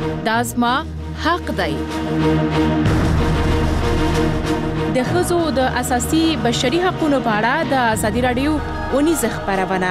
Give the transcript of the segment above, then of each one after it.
دا زما حق دی. د ښځو د اساسي بشري حقوقو په اړه د ازادي راډیو اونیزه خبرونه.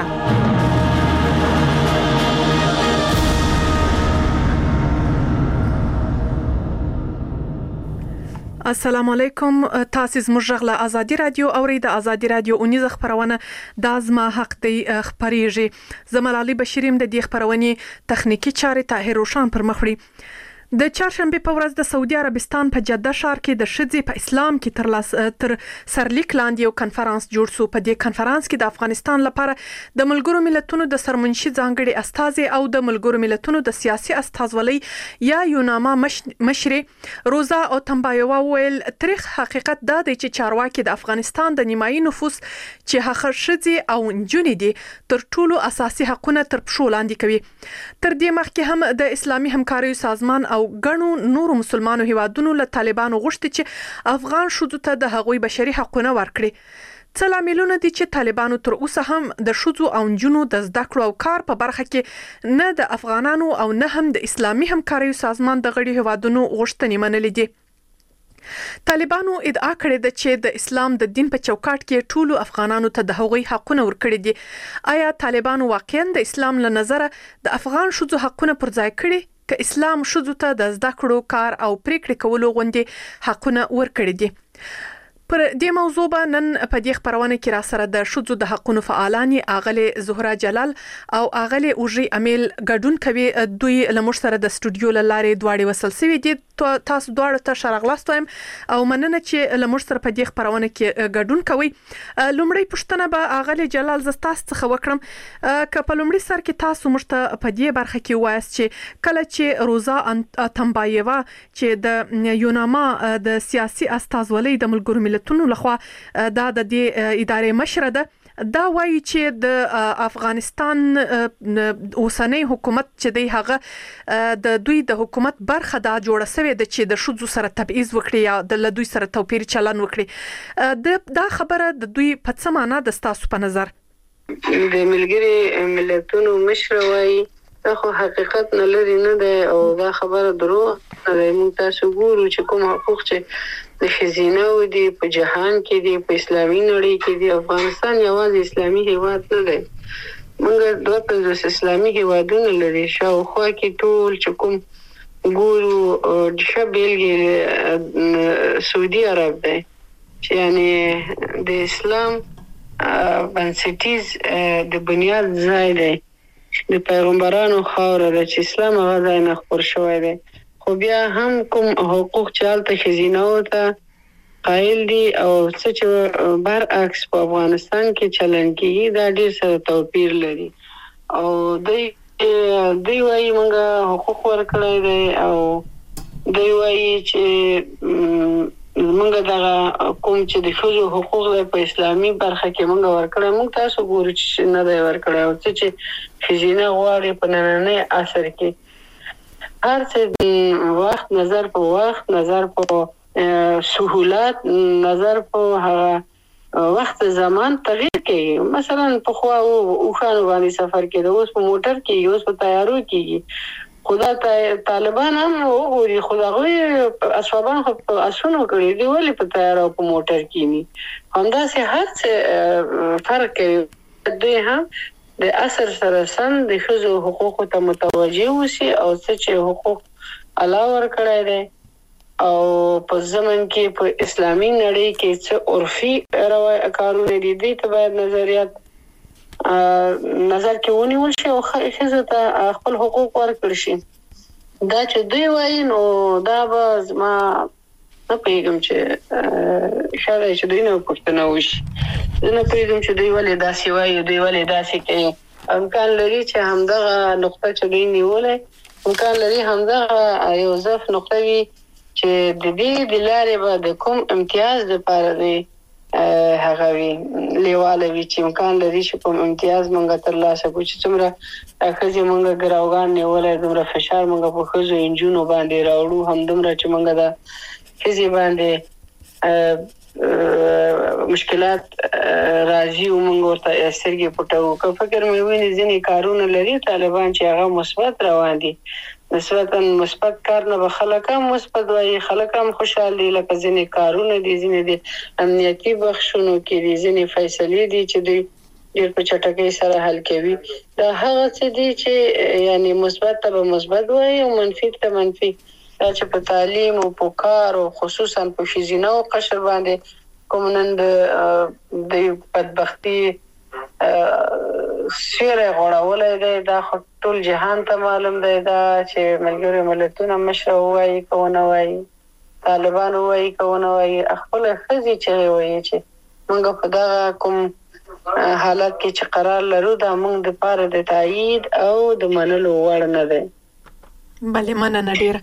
السلام علیکم. تاسو زموږ غږ له ازادي رادیو اورئ. د ازادي رادیو اونیزه خبرونه د ازما حق دی خبريږي. زملالي بشیریم د دې خبرونې تخنیکی چارې طاهر روشن پر مخ وړي. د چهارشنبه په ورځ د سعودي عربستان په جده ښار کې د ښځې په اسلام کې تر سرلیک لاندې یو کنفرانس جوړ شو. په دې کنفرانس کې د افغانستان لپاره د ملګرو ملتونو د سرمنشي ځانګړي استازي او د ملګرو ملتونو د سیاسي استازولۍ یا یوناما مشر روزا اوتمبایوا ویل تاریخ حقیقت دا دی چې چارواکي د افغانستان د نیمایي نفوس چې هغه ښځې او نجونې دي تر ټولو اساسي حقوقونه تر پښو لاندې کوي. تر دې مخکې هم د اسلامي همکارۍ سازمان او ګڼو نورو مسلمانو هیوادونو له طالبانو غوښتي چې افغان ښځو ته د هغوی بشري حقوقونه ورکړي. څه لاملونه دي چې طالبانو تر اوسه هم د ښځو او نجونو د زده کړو او کار په برخه کې نه د افغانانو او نه هم د اسلامي همکارۍ سازمان د غړي هیوادونو غوښتنې منلې دي. طالبانو ادعا کړې ده چې د اسلام د دین په چوکاټ کې ټولو افغانانو ته د هغوی حقونه ورکړي دي. آیا طالبانو واقعا د اسلام له نظره د افغان ښځو حقونه پر ځای کړي که اسلام ښځو ته د زده کړو کار او پریکړې کولو غوندې حقونه ورکړي دي؟ پر دې موضوع به نن په دې خبرونه کې را سره د ښځو د حقونو فعالان اغلې زهرا جلال او اغلې اوژي امیل ګډون کوي. دوی لمر سره د استودیو لاره دواړي وصل سوي دي. تاسو دواړو ته شرغلاست وایم او مننه چې لمر سره په دې خبرونه کې ګډون کوي. لومړی پوښتنه به اغلې جلال زستاس څخه وکړم که په لومړي سر کې تاسو مشته په دې برخه کې وایست چې کله چې روزا تمبایوا چې د یوناما د سیاسي استازولۍ د ملګرو ملتونو لخوا دا د دې ادارې مشره ده، دا وایي چې د افغانستان اوسنۍ حکومت چې دی هغه د دوی د حکومت برخه دا جوړه شوې ده چې د ښځو سره تبعیض وکړي یا د دوی سره توپیر چلن وکړي. دا خبره د دوی په څه معنا ده ستاسو په نظر؟ د ملګري ملتونو مشره وایي دا خو حقیقت نه لري نه ده او دا خبره دروغ ده. موږ تاسو ګورو چې کوم حقوق چې د ښځینه و دي په جهان کې دي، په اسلامي نړۍ کې دي. افغانستان یوازې اسلامي هیواد نه دی، موږ 250 اسلامي هیوادونه لري شاوخوا کې. ټول چې کوم ګورو شبیلګي سعودي عرب دی چې یعنی د اسلام بنسټیز د بنیاد ځای دی، د پیغمبرانو خاوره ده چې اسلام هغه ځای نه خپور شوی دی. خو بیا هم کوم حقوق چې هلته ښځینه ته قایل دي او څه چې برعکس په افغانستان کې چلن کېږي دا ډېر سره توپیر لري. او دوی وایي موږ حقوق ورکړی دی او دوی وایي چې موږ دغه کوم چې د ښځو حقوق دی په اسلامي برخه کې موږ ورکړی. موږ تاسو ګورو چې نه دی ورکړی او څه چې ښځینه غواړي په نننۍ عصر کې هر څه وخت نظر په وخت نظر په سهولت نظر په هغه وخت زمان تغییر کوي. مثلا په خو او خانو باندې سفر کې اوس په موټر کې اوس په تیارو کې خدا طالبان هم وګوري خدای اسوابان په اسونو کړی دی ولې په تیارو په موټر کې ني همدا سه هر څه فرق کوي. دوی هم د اثر سره سم د ښځو حقوقو ته متوجه اوسي او څه چې حقوق الله ورکړی دی او په زمن کې په اسلامي نړۍ کې څه عرفي کارونه دي دي ته باید نظر کې ونیول شي او ښځو ته خپل حقوق ورکړي شي. دا چې دوی وایي نو دا به ما نه پیغام چې شاید چې دوی نه پوښتنه وشي. نه پیغام چې دوی ولې داسې وایي دوی ولې داسې کوي. امکان لري چې همدغه نقطه چې دوی نیولې امکان لري همدغه یو ضعف نقطه وي چې د دې د لارې به د کوم امتیاز لپاره دی هغه وي لیواله وي چې امکان لري چې کوم امتیاز مونږ ترلاسه کړو چې څومره ښځې مونږ ګراوګان نیولای دومره فشار مونږ په ښځو انجونو باندې راوړو همدومره چې مونږ د ښځې باندې مشکلات راځي او مونږ ورته سترګې پټو. که فکر مې ویني ځینې کارونه لري طالبان چې هغه مثبت روان دي نسبتا مثبت کار نه به خلک هم مثبت وایي، خلک هم خوشحال دي. لکه ځینې کارونه دي، ځینې د امنیتي بخشونو کې دي، ځینې فیصلې دي چې دوی ډېر په چټکۍ سره حل کوي. دا هغه څه دي چې یعنی مثبت ته به مثبت وایي او منفي ته منفي. دا چې په تعلیم او په کار او خصوصا په ښځینه او قشر باندې کوم نن د بدبختي سیوری غوړولی دی، دا خو ټول جهان ته معلوم دی. دا چې ملګرو ملتونه مشره ووایي که ونه وایي، طالبان ووایي که ونه وایي، خپله ښځې چغې وایي چې موږ په دغه کوم حالت کې چې قرار لرو دا موږ دپاره د تایید او د منلو وړ نه دی. بله مننه ډېره.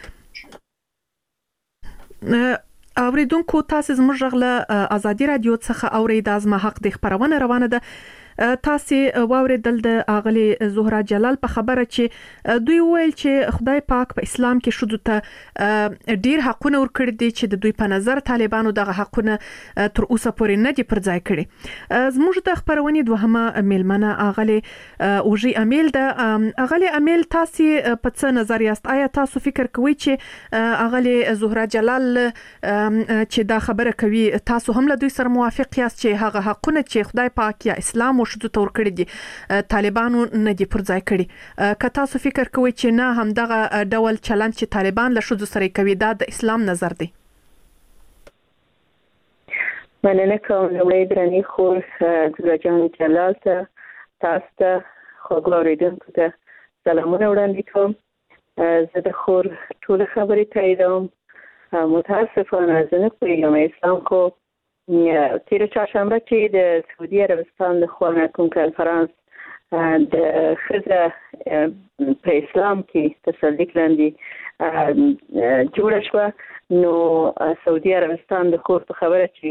اوریدونکو تاسو زموږ غږ له ازادي رادیو څخه اورئ. دا زما حق د خبرونه روانه ده. تاسو واوریدل د اغلی زهرا جلال په خبره چې دوی ویل چې خدای پاک په اسلام کې شذو ته ډیر حقونه ورکړي دي چې د دوی په نظر طالبانو دغه حقونه تر اوسه پورې نه دي پرځای کړي. زموږ د خبرونې دوهمه میلمنه اغلی اوجي امیل ده. اغلی امیل تاسو په څه نظر یاست؟ آیا تاسو فکر کوئ چې اغلی زهرا جلال چې دا خبره کوي تاسو هم له دوی سره موافق یاست چې هغه حقونه چې خدای پاک یا اسلام شذو تور کړی دي طالبانو نه دي پرځای کړي؟ که تاسو فکر کوئ چې نه هم دغه ډول چلند چې طالبان له شذو سره کوي دا د اسلام نظر دی؟ مننه کوم. لومړی درنې خور زهرا جان جلال ته، تاسو ته، خوږو اورېدونکو ته سلامونه وړاندې کوم. زه د خور ټولې خبرې تاییدوم. متاسفانه زه نه پوهېږم اسلام خو تیره چهارشنبه چې د سعودي عربستان د خوا نه کوم کنفرانس د ښځه په اسلام کې تصدیق لاندې جوړه شوه، نو سعودي عربستان د خور په خبره چې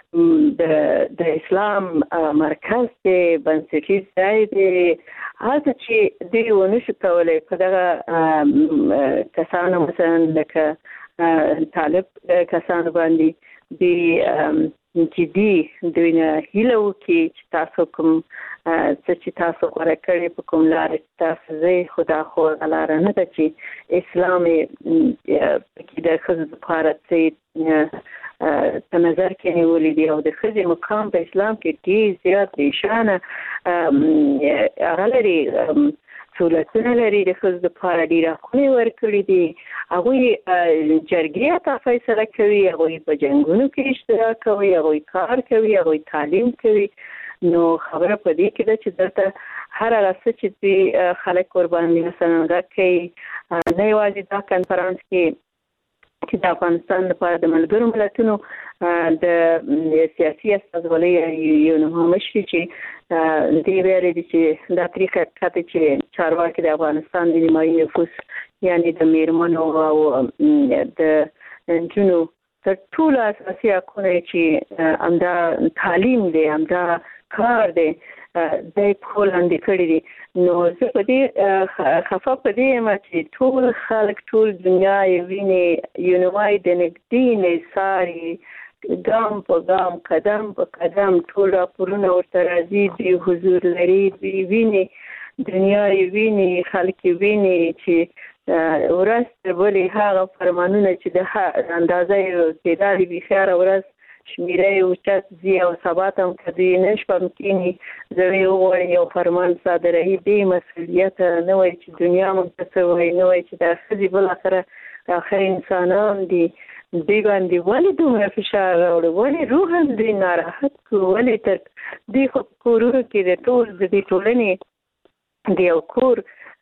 د اسلام مرکز دی، بنسټیز ځای دی، هلته چې دوی ونشو کولی په دغه کسانو مثلا لکه طالب کسانو باندې دی جدي دوی نه هیله وکړي چې تاسو کوم څه چې تاسو غوره کړی په کوم لارې تاسو ځئ، خو دا خو هغه لاره نه ده چې اسلام پکې د ښځو دپاره څه په نظر کې نیولي دي. او د ښځې مقام په اسلام کې ډېر زیات بې شانه هغه لري، سهولتونه لري، د ښځو دپاره ډېر حقونه یې ورکړي دي. هغوی جرګې حتی فیصله کوي، هغوی په جنګونو کې اشتراک کوي، هغوی کار کوي، هغوی تعلیم کوي. نو خبره په دې کې ده چې دلته هر هغه څه چې دوی خلک ورباندې مثلا غږ کوي، نه یوازې دا کنفرانس کې چې د افغانستان لپاره د ملګرو ملتونو د سیاسي استازولۍ یو نومه مشري چې دې ویلي دي چې دا طریقه کته چې چارواکي د افغانستان د نیمایي نفوس یعنی د میرمنو او د نجونو تر ټولو اساسي حقونه چې همدا تعلیم دی، همدا کار دی، د کول اندې کړی دي. نو زه په دې خفه په دې یم چې ټول خلک ټول دنیا یې ویني، یونوای د نږدې نه څاري، ګام په ګام قدم په قدم ټول راپورونه ورته راځي، دوی حضور لري، دوی ویني، دنیا یې ویني، خلک یې ویني چې ورځ تر بلې هغه فرمانونه چې د اندازه یې پیدا دي بیخي هره ورځ شمیره یې اوچت ځي او سبا ته هم که دوی نه شپه کېني زړه یې وغواړي یو فرمان صادروي، بې مسؤلیته، نه وایي چې دنیا موږ ته څه وایي، نه وایي چې دا ښځې بالاخره آخر انسانان دي، دوی باندې ولې دومره فشار راوړو، ولې روحاً دوی ناراحت کړو، ولې تر دوی خو په کورونو کې د ټول د دې ټولنې د یو کور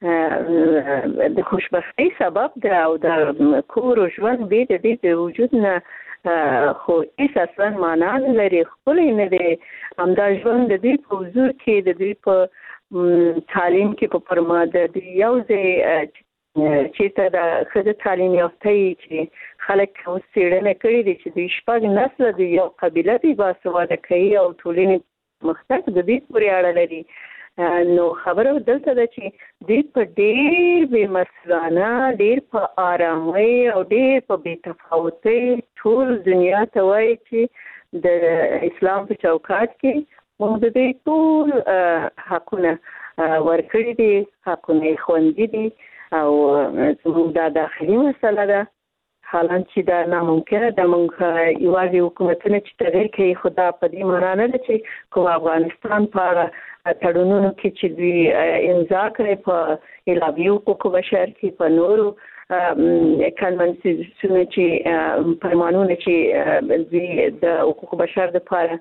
د خوشبختۍ سبب ده او د کور او ژوند بې د دې د وجود نه خو هیڅ اصلا معنا نه لري، ښکلی نه دی. همدا ژوند د دوی په حضور کې، د دوی په تعلیم کې په پرما د دوی یو ځای چېرته د ښځه تعلیم یافته چې خلک اوس څېړنه کړې دي چې دوی 6 نسله د یو قبیله دوی باسواده کوي او ټولنې مختلف د دوی پورې اړه لري. نو خبره دلته ده چې دوی په ډېر بې مسؤلانه، ډېر په آرامۍ او ډېر په بې تفاوتۍ ټول دنیا ته وایي چې د اسلام په چوکاټ کې موږ د دوی ټول حقونه ورکړي دي، حقونه یې خوندي دي. او زموږ د داخلي مسله ده حالان چې دا ناممکنه ده موږ یوازې حکومتونه چې تغیر کوي خدا په دې معنا نه ده چې کوم افغانستان په تړونونو کې چې دوی امضا کړي په اعلامیه حقوق بشر کې په نورو کنوانسیونونو چې فرمانونه چې دوی د حقوق بشر لپاره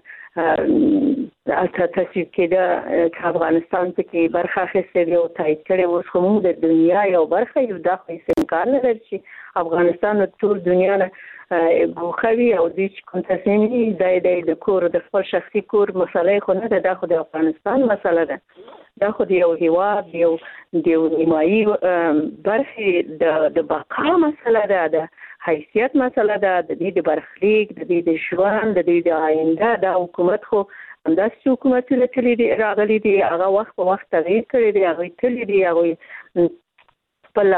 تصویب کېده افغانستان پکې برخه اخیستې او تایید کړي اوس خو موږ د دنیا یو برخه یو دا خو هیڅ امکان نه لري چې افغانستان ټول دنیا نه ګوښوي او دوی چې کوم تصمیم نیسي د کور د خپل شخصي کور مسله خو نه ده دا خو د افغانستان مسله ده دا خو د یو هیواد د یو نیمایي برخې د بقا مسله ده د حیثیت مسله ده د دې د برخلیک د دې د ژوند د دې د آینده د حکومت خو همداسې حکومتونه تللي راغلي دي هغه وخت په وخت تغییر کړی دی هغوی تللي دي هغوی خپل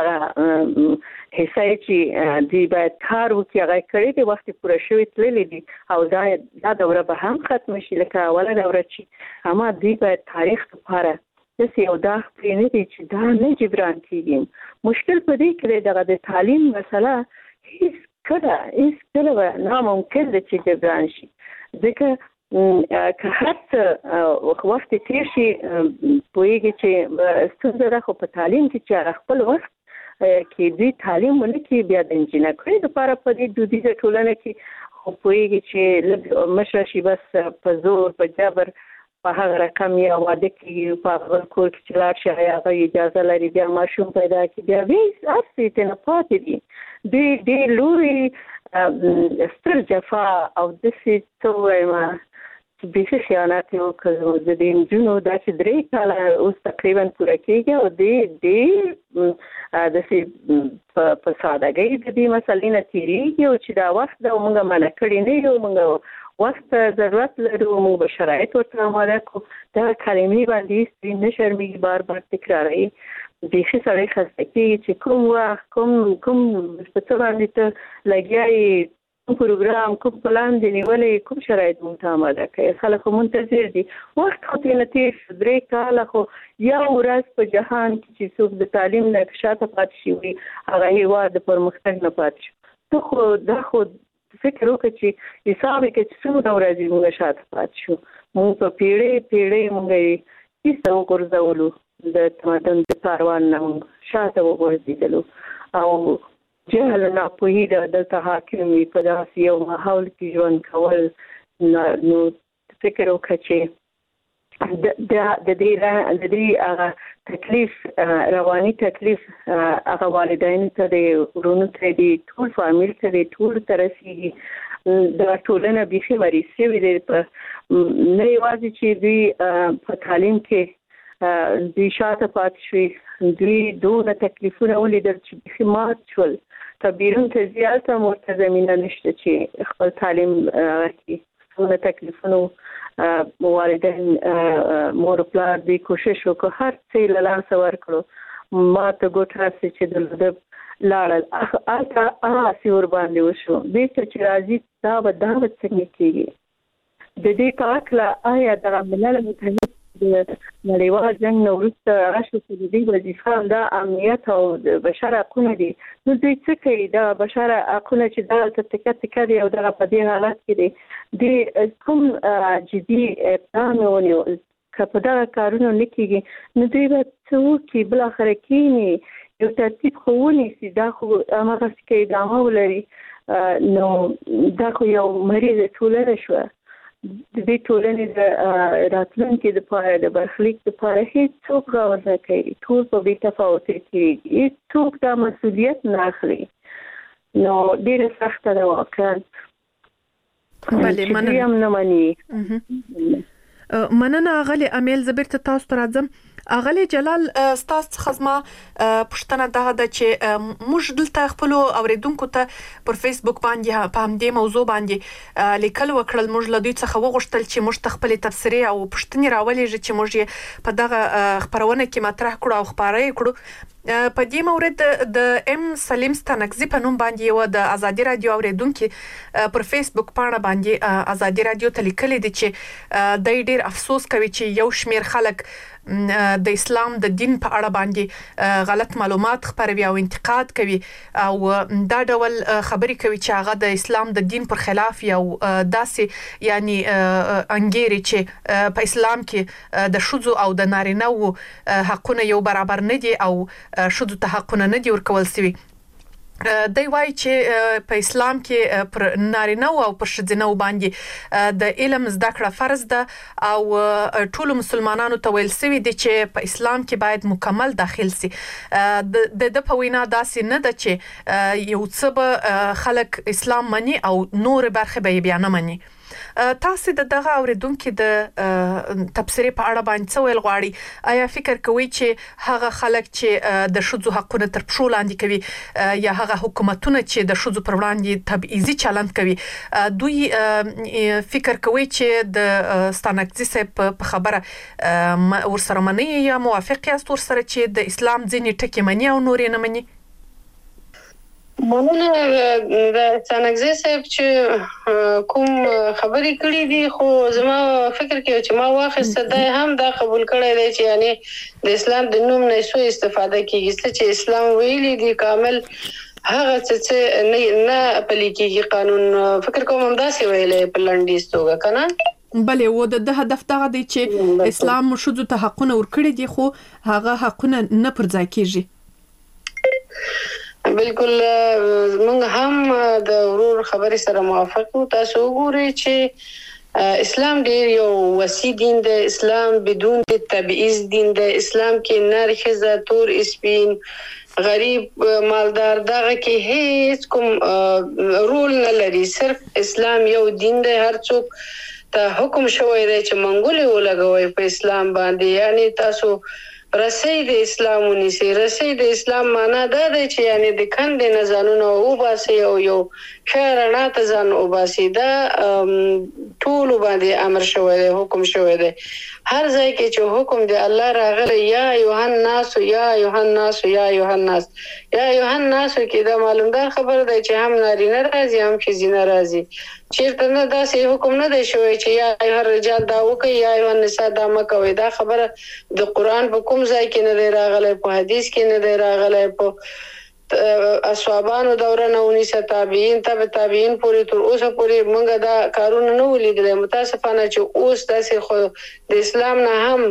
حصه چې دوی باید کار وکړي هغه کړی دی وخت پوره شوی تللی دي او دا دوره به هم ختم شي لکه اوله دوره چې اما دوی باید تاریخ لپاره داسې یو داغ پرې نه دی چې دا نه جبران کېږي مشکل په دې کې دغه د تعلیم مسله هیڅ کله به ناممکن ده چې جبران شي ځکه که هر څه وخت تیر شي پوهېږي چې ستونزه ده خو په تعلیم کې چې هغه خپل وخت کې دوی تعلیم ونه کړي بیا د انجینرۍ لپاره په دې دودیزه ټولنه کې خو پوهېږي چې لږ مشره شي بس په زور په جبر په هغه رقم یا واده کې په خپل کور کې چې لاړ شي هغه اجازه لري بیا ماشوم پیدا کړي بیا هیڅ هر څه یې نه پاتې دي دوی ډېر لوی ستر جفا او داسې څه ووایم بیخي خیانت یې وکړ د دې نجونو دا چې 3 کاله اوس تقریبا پوره کېږي او دې داسې په سادهګۍ د دې مسلې نه تېرېږي او چې دا وخت ده موږ منع کړی نه یو موږ وخت ضرورت لرو موږ به شرایط ورته آماده کړو دا کلمې باندې نه شرمېږي بار بار تکراروي بیخي سړی خسته کېږي چې کوم وخت کوم په څه باندې ته لګیا یې کوم پروګرام کوم پلان دی نیولې کوم شرایط مونږ ته آماده کوي خلک منتظر دي وخت خو تېر نه تېر شو 3 کاله خو یو ورځ په جهان کې چې څوک د تعلیم نه شاته پاتې شي وي هغه هېواد د پرمختګ نه پاتې شو دا خو فکر وکړه چې حساب یې کړه چې څومره ورځې مونږ شاته پاتې شو مونږ په پیړۍ مونږ یې ایسته وغورځولو د تمدن د کاروان نه مونږ شاته وغورځېدلو او جهل ناپوهي دلته حاکم وي په داسې یو ماحول کې ژوند کول نو فکر وکړه چې د دې هغه تکلیف رواني تکلیف هغه والدینو ته دی ورونو ته دی ټول فامیل ته دی ټول ته رسېږي دا ټولنه بیخي مریض شوې دی نه یوازې چې دوی په تعلیم کې دوی شاته پاتې شوي دوی دونه تکلیفونه ولیدل چې بیخي مات شول بیرون ته زیاته ورته زمینه نشته چې خپل تعلیم وکړي دونه تکلیفونو والدین مور و پلار دوی کوشش وکړو هر څه یې له لاسه ورکړو ما ته ګوت راسې چې د لدب لاړل هلته هغسې ورباندې وشو بېرته چې راځي دا به څنګه کېږي د دې په هکله آیا دغه ملل متحد د نړیوال جنګ نه وروسته هغه شو چې د دې وظیفه همدا امنیت او د بشر حقونه دي نو دوی څه کوي د بشر حقونه چې دغلته تکه تکه دي او دغه په دې حالت کې دي د کوم جدي اقدام یې ونیو که په دغه کارونه نه کېږي نو دوی به څه وکړي بالاخره کښېني یو ترتیب خو ونیسي دا خو هماغسې که ادامه ولري نو دا خو یو مریضه ټولنه شوه د دې ټولنې د راتلونکي دپاره د برخلیک دپاره هېڅوک غور نه کوي ټول په بې تفاوتۍ تېرېږي هېڅوک دا مسؤلیت نه اخلي نو ډېره سخته ده واقعا چې دوی هم نه مني مننه اغلی امیل زه بیرته تاسو ته راځم اغلی جلال ستاسو څخه زما پوښتنه دا ده چې موږ دلته خپلو اوریدونکو ته پر فیسبوک باندې په همدې موضوع باندې لیکل وکړل موږ له دوی څخه وغوښتل چې موږ ته خپلې تبصرې او پوښتنې راولېږي چې موږ یې په دغه خپرونه کې مطرح کړو او خپاره یې کړو په دې مورد د ام سلیم ستانکزی په نوم باندې یو د ازادي رادیو اوریدونکو پر فیسبوک پاڼه باندې ازادي رادیو ته لیکلي دي چې د ډیر افسوس کوي چې یو شمیر خلک د اسلام د دین په اړه باندې غلط معلومات خپروي او انتقاد کوي او دا ډول خبري کوي چې هغه د اسلام د دین پر خلاف یو داسې یعنی انګيري چې په اسلام کې د شذو او د نارینهو حقونه یو برابر نه دي او شذو ته حقونه نه دي ورکول شوی دی وای چې په اسلام کې پر نارینه او پر ښځینه باندې د علم زده کړه فرض ده او ټول مسلمانانو ته ویل شوی دي چې په اسلام کې باید مکمل داخل سي د په وینا داسې نه ده چې یو څه به خلک اسلام مني او نور برخه به بیا نه مني تاسو دغه اوریدونکو د تبصرې په اړه باندې څه ویل غواړي آیا فکر کوئ چې هغه خلک چې د شذو حقونه تر پښو لاندې کوي یا هغه حکومتونه چې د شذو پر وړاندې تبعیضي چلند کوي دوی فکر کوي چې د ستانکزی صاحب په خبره ورسره مني یا موافق یاست ورسره چې د اسلام ځینې ټکي مني او نور نه مني مننه د ستانکزی صاحب چې کوم خبرې کړې دي خو زما فکر کې چې ما واخیسته د هم دا قبول کړی دی چې یعنی د اسلام د نوم نه سو استفاده کیږي چې اسلام ویلي دی کامل هغه څه نه پلي کیږي قانون فکر کوم همداسې ویلې په لنډیز توګه کنه بلې و د هدف دغه دی چې اسلام شذو ته حقونه ورکړي دي خو هغه حقونه نه پر ځای کیږي بالکل موږ هم د ورور خبرې سره موافق یو تاسو وګورئ چې اسلام ډیر یو وسیع دین دی اسلام بدون د تبعیض دین دی اسلام کې نر ښځه تور سپین غریب مالدار دغه کې هیڅ کوم رول نه لري صرف اسلام یو دین دی هر څوک ته حکم شوی دی چې منګولې ولګوي په اسلام باندې یعنی تاسو رسید اسلام ونیسي رسید اسلام معنا دا دی چې یعنی د کندې نه ځانونه وباسي او یو خیرانه ته ځان وباسي دا ټول باندې امر شوی دی حکم شوی دی هر ځای کې چې حکم دی الله راغلی یا یوحناس یا یوحناس یا یوحناس یا یوحناس کې دا معلومدار خبر دی چې هم نارینه راځي هم ښځینه راځي چیرته نه داسې حکم نه دی شوی چې یا هر رجال دا وکي یا یو نساء دا مکوي دا خبره د قران په کوم ځای کې نه دی راغلی په حدیث کې نه دی راغلی په اصحابانو دوره نه ونیسه تابعین تابعین پورې تر اوسه پورې موږ دا کارونه نه ولیدل متاسفانه چې اوس داسې خو د اسلام نه هم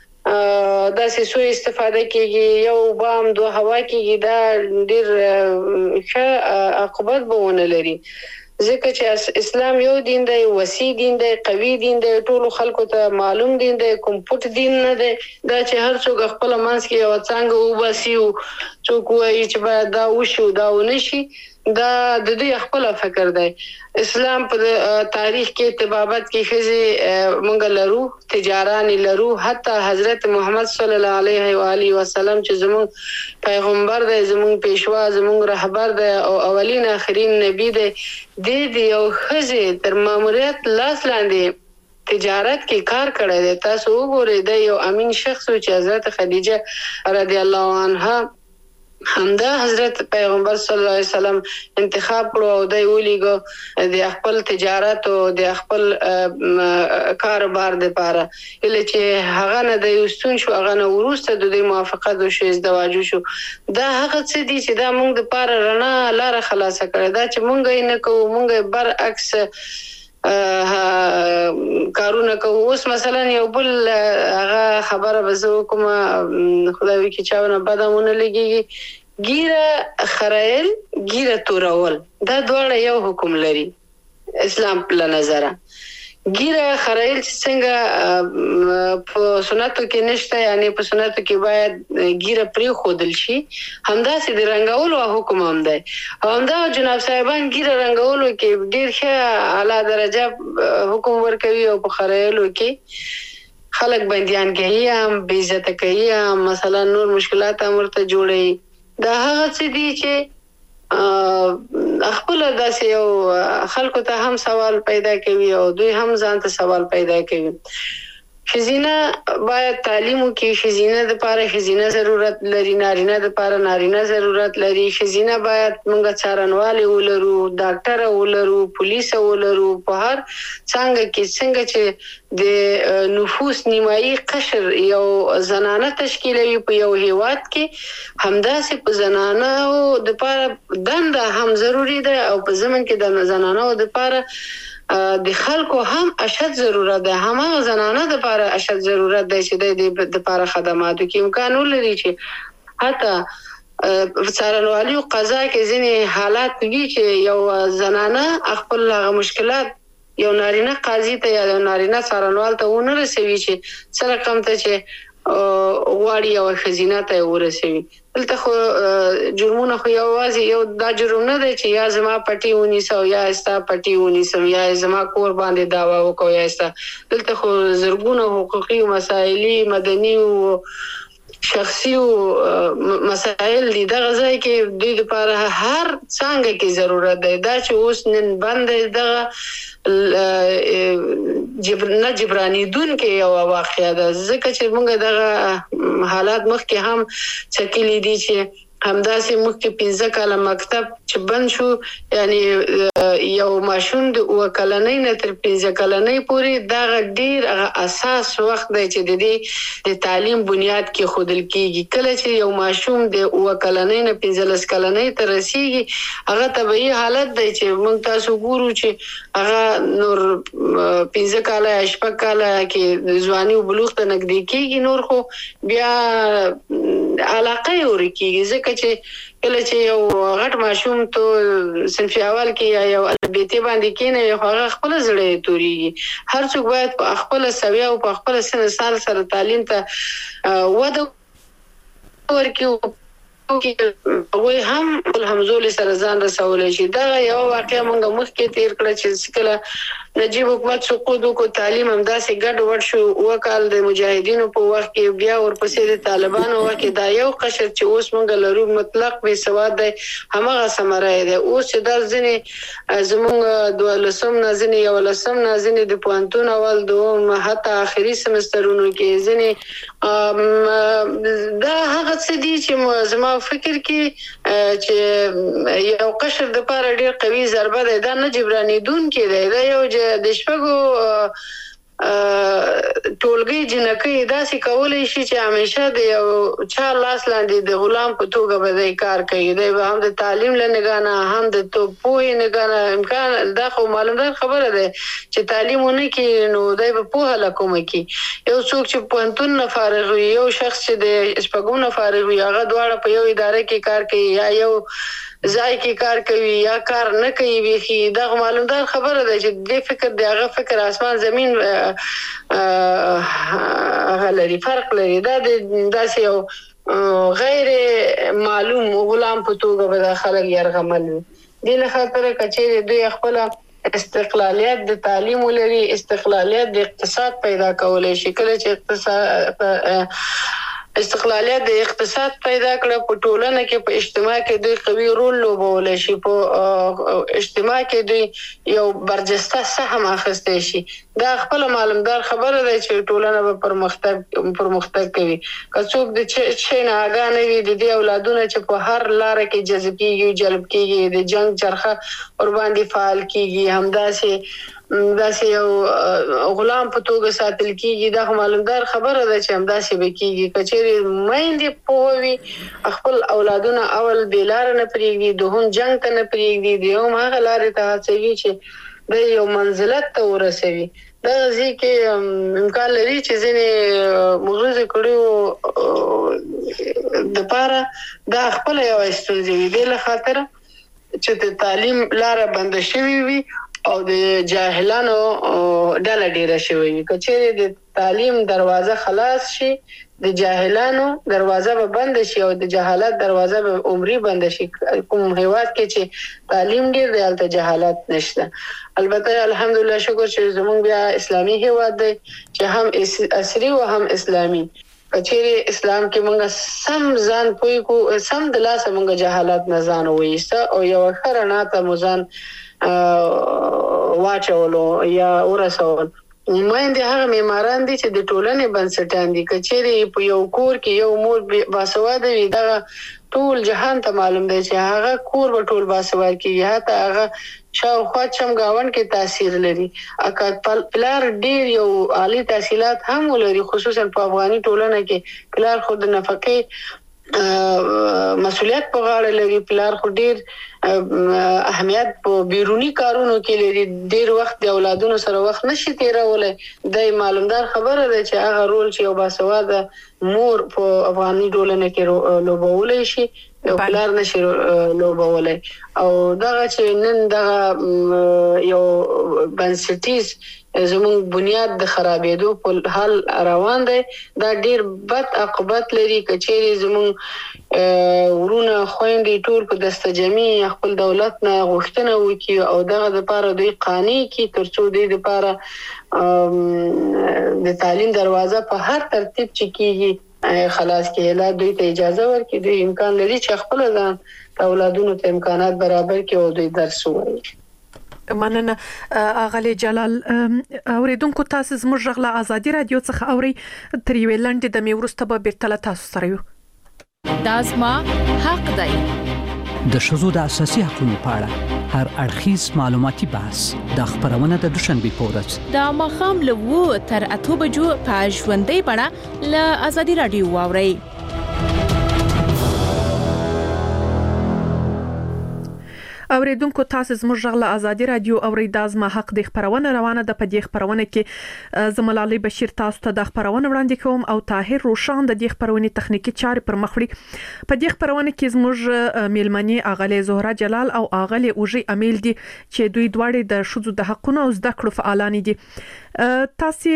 داسې سوء استفاده کیږي یو بام دوه هوا کیږي دا ډیر ښه عاقبت به ونه لري ځکه چې اسلام یو دین دی وسیع دین دی قوي دین دی ټول خلکو ته معلوم دین دی کوم پټ دین نه دی دا چې هر څوک خپل منځ کې یو څنګه وباسي او څوک وایي چې باید دا وشو دا ونشي دا د دې خپل فکر دی اسلام په تاریخ کې طبابت کې خزي مونږ لرو تجاران لرو حتی حضرت محمد صلی الله علیه و آله وسلم چې زموږ پیغمبر دی زموږ پیشوا زموږ رهبر دی او اولین اخرین نبی دی د یو خزي تر ماموریت لاس لاندې تجارت کې کار کړی دی تاسو وګورئ د یو امین شخص چې حضرت خدیجه رضی الله عنها همدا حضرت پیغمبر صلی الله علیه وسلم انتخاب کړو او د ویلیګو د خپل تجارت او د خپل کاروبار لپاره اله چې هغه نه د یوستون شو هغه نه ورسته د موافقت او شیز دواجو شو دا هغه څه دي چې دا موږ د پاره رڼا لار خلاصه کړی دا چې موږ یې نه کوو موږ برعکس کارونه کوو اوس مثلا یو بل هغه خبره بزو کومه خدای کی چاونه بدمونه لګي ګیره خرایل ګیره تورول دا دواړه یو حکم لري اسلام په نظر ګیره خرایل څنګه په سنتو کې نشته یعنی په سنتو کې باید ګیره پری خودل شي همداسې د رنگولو حکم هم دی همدا جناب صاحبان ګیره رنگولو کې ډیر ښه اعلی درجه حکم ورکوي او په خرایلو کې خلک بنديان کوي هم بے عزت کوي مثلا نور مشکلات امرته جوړي دا هغه څه دي چې خپل داسې یو خلکو ته هم سوال پیدا کوي او دوی هم ځان ته سوال پیدا کوي خزینه باید تعلیم وکړي، خزینه د پاره خزینه ضرورت لري، نارینه د پاره نارینه ضرورت لري. خزینه باید موږ څارنوالي ولرو، ډاکټر ولرو، پولیس ولرو. په هر څنګه چې د نفوس نیمایي قشر یو زنانه تشکیلوي په یو هیواد کې، همداسې په زنانو د پاره دنده هم ضروری ده او په زمن کې د زنانو د پاره د خلکو هم اشد ضرورت ده. همه زنانه د پاره اشد ضرورت ده چې د پاره خدماتو کې امکان ولري چې حتی څارنوالي او قضا کې ځینې حالات وي چې یو زنانه خپل مشکلات یو نارینه قاضي ته یا نارینه څارنوال ته ونه رسوي چې سره کم ته چې غواړي او خزینه ته ورسوي. دلته خو جرمونه خو یوازې یو دا جرم نه دی چې یا زما پټي ونیسو یا استا پټي ونیسم یا زما کور باندې داوا وکړو یا استا. دلته خو زرګونه حقوقي مسایل مدني او شخصي مسائل دي. دغه ځای کې د لپاره هر څنګه کې ضرورت دی دا چې اوس نن باندې دغه جبرانی دون کې یو واقعیا ده، ځکه چې موږ دغه حالات مخکې هم چکلې دي چې همداسې مخکې 15 کاله مکتب چې بند شو، یعنی یو ماشوم د وکلنۍ نه تر 15 کلنۍ پورې دا ډیر اساس وخت دی چې د دې د تعلیم بنیاد کې خودل کېږي. کله چې یو ماشوم د وکلنۍ نه 15 کلنۍ ته رسیږي هغه طبيعي حالت دی چې موږ تاسو ګورو چې هغه نور 15 کاله شپږ کاله کې ځواني او بلوغ ته نږدې کېږي، نور خو بیا علاقه ورکیږي. ځکه چې کله چې یو غټ ماشوم ته صنف اول کې یو البته باندې کېنه هغه خپل زړه توريږي. هر څوک باید په خپل سویا او په خپل سن سال سره تعلیم ته وده ورکړي او هم الحمزول سره ځان رسولای شي. دا یو واقعیا موږ مخکې تیر کړ چې کله نجیب حکومت سقوط کو تعلیم هم داسې ګډ وډ شو. وکال د مجاهدینو په وخت کې بیا ورپسې د طالبانو وخت کې دا یو قشر چې اوس موږ لرو مطلق بې سواد دی همغه ثمره ده. اوس چې د ځنې زموږ 12 نه ځنې 11 نه ځنې د پوهنتون اول دوم حتی اخري سمسترونو کې ځنې دا هغه څه دي چې زما فکر کې چې یو قشر د پاره ډیر قوي ضربه ده. دا نه جبرانی دون کې ده، دا یو د شپږو ټولګي جنکې داسې کولای شي چې همیشه د یو چا لاس لاندې د غلام په توګه به کار کوي. دی به هم د تعلیم لنګانه هم د پوهې نګانه امکان دا خو معلومه خبره ده چې تعلیمونه کې نو دی به پوهه لکوم کی. یو څوک چې پوهنتون نه فارغ وي، یو شخص چې د شپږو نه فارغ وي، هغه دواړه په یو اداره کې کار کوي یا یو ځای کې کار کوي یا کار نه کوي. ویخي دا معلومه خبره ده چې د فکر د هغه فکر اسمان زمين غلري فرق لري. دا داسې یو غیر معلوم غلام په توګه به خلک يرغمل دي. له خاطر کچې دوی خپل استقلالیت د تعلیم ولري، استقلالیت د اقتصاد پیدا کولای شي. کله چې استقلالیت د اقتصاد پیدا کړه په ټولنه کې په اجتماع کې دوی قوي رول لوبولای شي، په اجتماع کې دوی یو برجسته سهم اخیستای شي. دا خپل معلومدار خبره ده چې ټولنه به پرمختګ کوي. که څوک د شي نه اګانه وي د دې اولادونه چې په هر لار کې جذب کیږي جلب کیږي د جنگ چرخه ور باندې فعال کیږي، همداسې یو غلام په توګه ساتل کیږي. دا معلومدار خبره ده چې همداسې به کیږي. کچېرې مېندې پوهوي خپل اولادونه اول بلار نه پریږدي، دوهم جنگ ته نه پریږدي، دیوم هغه لارې ته هڅوي چې د یو منزلت ته ورسوي. دا ځکه امکان لري چې ځینې مغرض کړیو د پاره دا خپل یو استونزې وي. د خاطر چې د تعلیم لار بند شوی وي او د جاهلانو ډله ډیره شوی وي. کچېرې د تعلیم دروازه خلاص شي، د جاهلانو دروازه به بند شي او د جهالت دروازه به عمري بند شي. کوم هیواد کې چې تعلیم ډیر دی هلته جهالت نشته. البته الحمدلله شکر چې زمونږ بیا اسلامي هیواد دی چې هم عصري او هم اسلامي. کچېرې اسلام کې مونږ سم ځان پوي کو، سم د لاسه مونږ جهالت نه ځان وایسته او یو خرانه ته مزان واچولو یا ورسول. مېندې هغه معماران دي چې د ټولنې بنسټان دي. کچېرې په یو کور کې یو مور باسواده وي دا ټول جهان ته معلوم دی چې هغه کور به ټول باسواده کیږي، حتی هغه شاوخوا چمګاون کې تاثیر لري. اکه پلار ډیر یو عالی تحصیلات هم ولري، خصوصا په افغاني ټولنه کې پلار خود نفقه مسؤلیت په غاړه لري. پلار خو ډیر اهمیت په بیرونی کارونو کې لري، ډیر وخت د اولادونو سره وخت نشي تیرولای. د معلومدار خبره ده چې هغه رول چې یو باسواده مور په افغاني ټولنه کې لوبولای شي یو پلار نشي لوبولای. او دغه چې نن دغه یو بنسټیز زموږ بنیاد د خرابېدو په حال روان دی، دا ډیر بد عاقبت لري. کچېرې زموږ ورونه خويندې ټول په دستجمي خپل دولت نه غوښتنه وکړي او دغه لپاره دوی قانوني کې ترڅو دوی لپاره د تعلیم دروازه په هر ترتیب چې کیږي خلاص کېلا دوی ته اجازه ورکړي. دوی امکان لري چې خپل ځان اولادونو ته امکانات برابر کړي او دوی درس ووایي. مننه اغلی جلال. اوریدونکو تاسو زموږ غلا ازادي رادیو څخه اوري تر یو لاندې د میورسته به بیرته تاسو سره یو. دا زما حق دی. د شذو د اساسي حقوقو په اړه هر اړخیز معلوماتي بحث د خبرونه د دوشنبه په ورځ د ماښام له 2 تر 8 بجو په ژوندۍ بڼه له ازادي رادیو واورئ. اوریدونکو تاسو زموږ غلا ازادي رادیو اوري د ازما حق د خبرونه روانه د پدې خبرونه کې زملالي بشیر تاسو ته د خبرونه وړاندې کوم او طاهر روشان د دې خبرونه تخنیکی چارې پر مخ وړي. په دې خبرونه کې زموږ میلمنې اغلی زهرا جلال او اغلی اوجي امیل دي چې دوی دواړه د شذو د حقونو او زده کړو فعالان دي. تاسو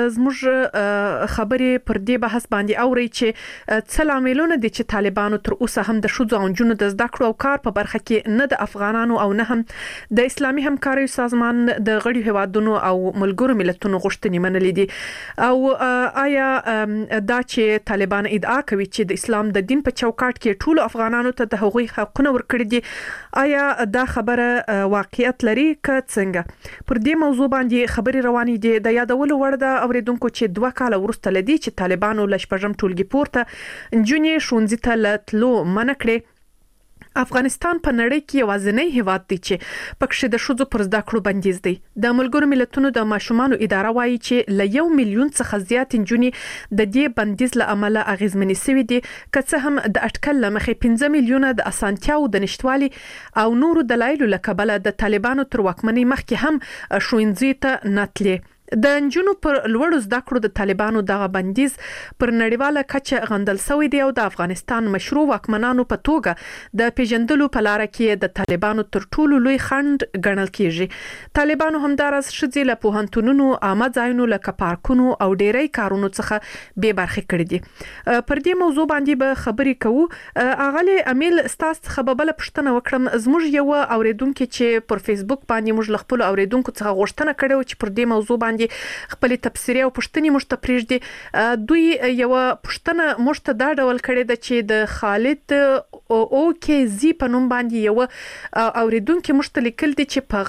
زموږ خبرې پر دې بحث باندې اوري چې څه لاملونه دي چې طالبانو تر اوسه هم د شذو او جنونو د زده کړو او کار په برخه کې نه د افغانانو او نه هم د اسلامي همکارۍ سازمان د غړي هوادونو او ملګرو ملتونو غوښتنې منلې دي. او آیا دا چې طالبان ادعا کوي چې د اسلام د دین په چوکاټ کې ټول افغانانو ته د حقوقي حقوقونه ورکړي دي، آیا دا خبره واقعیت لري که څنګه؟ پر دې موضوع باندې خبرې روانې دي. د یادولو وړ ده اوریدونکو چې 2 کال وروسته لدی چې طالبانو لشپږم ټولګي پورته جونې شونځي ته لتلو منع کړې. افغانستان په نړۍ کې یوازینی هیواد دی چې پکښې د شذو پر زده کړو بندیز دی. د ملګرو ملتونو د ماشومانو اداره وایي چې ل 1 میلیون څخه زیات جونې د دې بندیز له امله اغیزمنې شوې دي، که څه هم د اټکل لمخې 15 میلیونه د اسانتیاو د نشټوالي او نورو دلایلو له کبله د طالبانو تر واکمنۍ مخکې هم ښوونځي ته نتلې. د انجونو پر لوړو زده کړو د طالبانو دغه بندیز پر نړیواله کچه غندل شوی دی او د افغانستان مشروع واکمنانو په توګه د پیژندلو په لار کې د طالبانو تر ټولو لوی خنډ ګڼل کیږي. طالبانو همدارس شذې له پوهنتونونو، عامه ځایونو لکه پارکونو او ډیری کارونو څخه بې برخې کړي دي. پر دې موضوع باندې به خبرې کوو. اغلی امیل ستاسو خبره بل پښتنه وکړم. زموږ یو اوریدونکو چې پر فیسبوک باندې موږ خپل اوریدونکو څخه غوښتنه کړې چې پر دې موضوع باندې خپل تفسیری او پښتني مشته پریږدي. دوی یو پښتنه مشته دا ډول کړي د چې د خالد او کې زی په نوم باندې یو اوریدونکو مشته لیکل دي چې په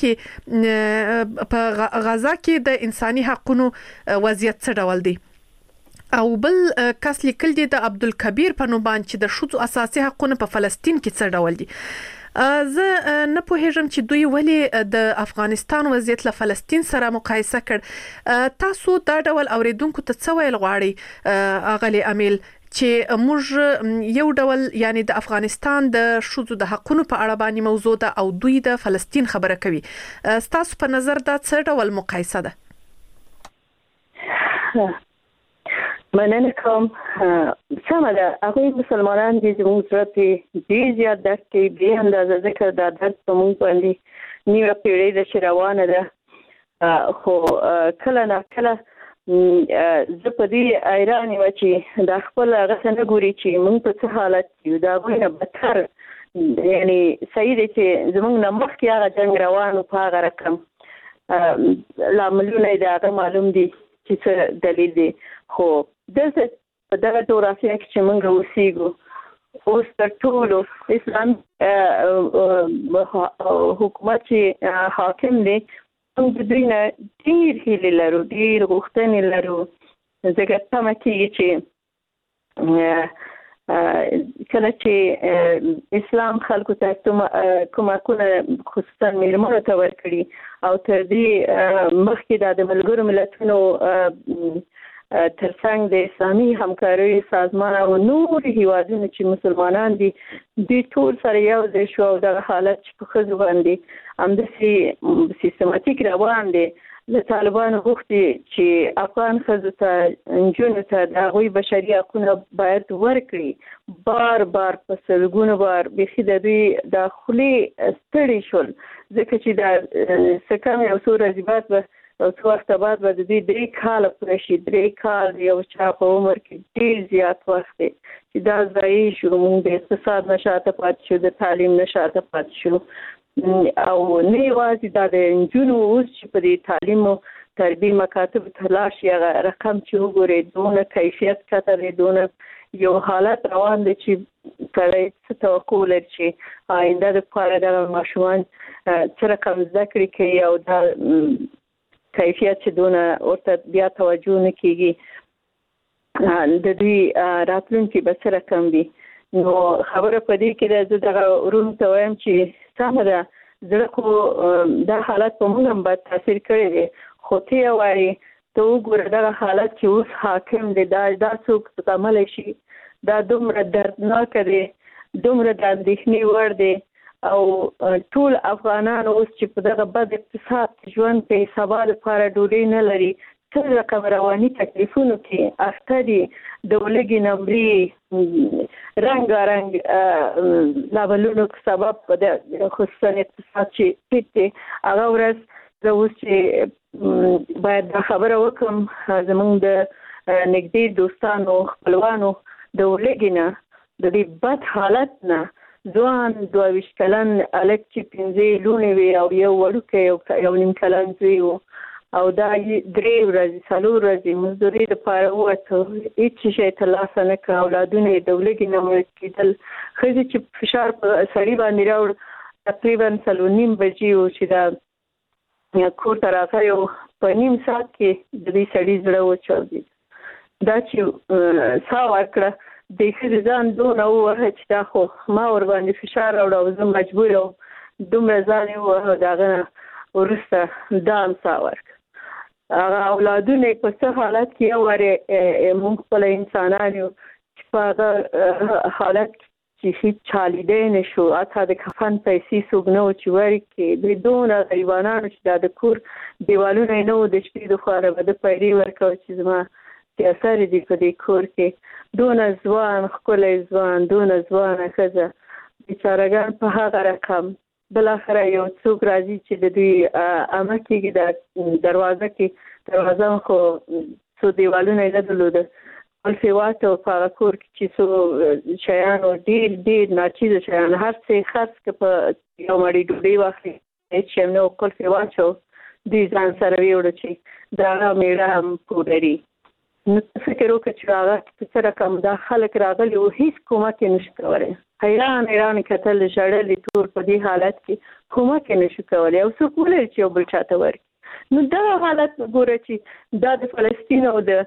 غزا کې د انساني حقوقو وضعیت څه ډول دی. او بل کس لیکل دي د عبدالکبیر په نوم باندې چې د شذو اساسي حقوقو په فلسطین کې څه ډول دي. زه نه پوهیږم چې دوی ولې د افغانستان وضعیت له فلسطین سره مقایسه کړ. تاسو دا ډول اوریدونکو ته څه ویل غواړئ اغلی امیل چې موږ یو ډول یعنی د افغانستان د شذو د حقوقو په اړه باندې موضوع ده او دوی د فلسطین خبره کوي. تاسو په نظر دا څه ډول مقایسه ده؟ مننه کوم. سمه ده، هغوی مسلمانان دي زموږ سره ډېر زیات درد کوي، بې اندازه، ځکه دا درد په موږ باندې نیمه پیړۍ ده چې روانه ده. خو کله نه کله زه په دې حیران یم چې دا خپل هغه څه نه ګوري چې موږ په څه حالت یو. د هغوی نه بدتر یعنی صحیح دی چې زموږ نه مخکې هغه جنګ روان و په هغه رقم لاملونه یې د هغه معلوم دي چې څه دلیل دی. خو دلته په دغه جغرافیه کې چې موږ اوسېږو اوس تر ټولو اسلام حکومت چې حاکم دی موږ د دوی نه ډېر هیلې لرو، ډېر غوښتنې لرو. ځکه تمه کېږي چې کله چې اسلام خلکو ته کومکونه خصوصا میرمنو ته ورکړي او تر دې مخکې د ملګرو ملتونو ترڅنګ د اسلامي همکارۍ سازمان او نور هیوادونو چې مسلمانان دي دوی ټول سره یو ځای شو او دغه حالت چې په ښځو باندې همداسې سیستماتیک روان دی. له طالبانو غوښتي چې افغان ښځو ته نجونو ته د هغوی بشري حقونه باید ورکړي. بار بار په سلګونو بار بیخي د دوی د خولې ستړي شول، ځکه چې د څه کم یو څو ورځې بعد به او څو وخته بعد به د دوی 3 کاله پوره شي. 3 کال یو چا په عمر کې ډېر زیات وخت دی چې دا ضایع شو. موږ د اقتصاد نه شاته پاتې شو، د تعلیم نه شاته پاتې شو. او نه یوازې دا د نجونو اوس چې په دې تعلیم او تربیې مکاتبو ته لاړ شي هغه رقم چې وګورئ دونه کیفیت کته دی، دونه یو حالت روان دی چې سړی څه توقع لري چې آینده دپاره دغه ماشومان څه رقم زده کړې کوي او دا کیفیت چې دونه ورته بیا توجه نه کېږي د دوی راتلونکي به څه رقم وي. نو خبره په دې کې ده زه دغه ورونو ته وایم چې سمه ده زړه خو دا حالت په موږ هم باید تاثیر کړی دی، خو ته یې وایې ته وګوره دغه حالت چې اوس حاکم دی دا څوک زغملی شي؟ دا دومره دردناکه دی، دومره د اندېښنې وړ دی. او ټول افغانان اوس چې په دغه بد اقتصاد ژوند کوي، سبا لپاره ډوډۍ نه لري، څه رقم رواني تکلیفونو کې اخته دي. د ولږې نمرې رنګارنګ لابلونو سبب د خصوصا اقتصاد چې ټیټ دی. هغه ورځ زه اوس چې باید دا خبره وکړم زموږ د نږدې دوستانو خپلوانو د ولږې نه د دې بد حالت نه ځوان 22 کلن هلک چې 5 لوڼې وې او یو وړوکی یو نیم کلن زوی و او دا 3 ورځې 4 ورځې مزدورۍ دپاره ووتو، هېڅ شی ترلاسه نه کړه. اولادونه یې د ولږې نه مړه کېدل. ښځې چې فشار په سړي باندې راوړ تقریبا 4:30 بجې و چې دا کور ته راغی او په نیم ساعت کې د دې سړي زړه وچاودېد. دا چې ساه ورکړه د ښځې ځان دونه ووهه چې دا خو ما ورباندې فشار راوړه او زه مجبور وم دومره ځان یې ووهه. د هغه نه وروسته دا هم ساه ورکړه. هغه اولادونه په څه حالت کې یو وارې موږ خپله انسانان یو چې په هغه حالت چې هېڅ چا لیدی نه شو، حتی د کفن پیسې څوک نه و چې ورکړي. دوی دونه غریبانانو چې دا د کور دیوالونه یې نه وو د شپې دخواره به ده پیرې ورکوه چې زما سیاسر دي په دې کور کې. دونه ځوان ښکلی ځوان، دونه ځوانه ښځه بیچارهګان په هغه رقم. بالاخره یو څوک راځي چې د دوی عمه کېږي د دروازه خو څو دیوالونه یې نه درلوده، قلف یې واچو په هغه کور کې چې څو شیانو ډېر ډېر ناچیزه شیان هر څه یې خرڅ که په یو مړۍ ډوډۍ واخلي هېڅ شی هم نه و، قلف یې واچو دوی ځان سره ویوړه چې د هغه مېړه هم پوډري. نو فکر وکړه چې هغه په څه رقم دا خلک راغلي وو، هېڅ کومک یې نشو کولی. حیران کتل ژړل ټول په دې حالت کې کومک یې نشو کولی او څوک ولري چې یو بل چاته ورکړي. نو دغه حالت ګوره چې دا د فلسطین او د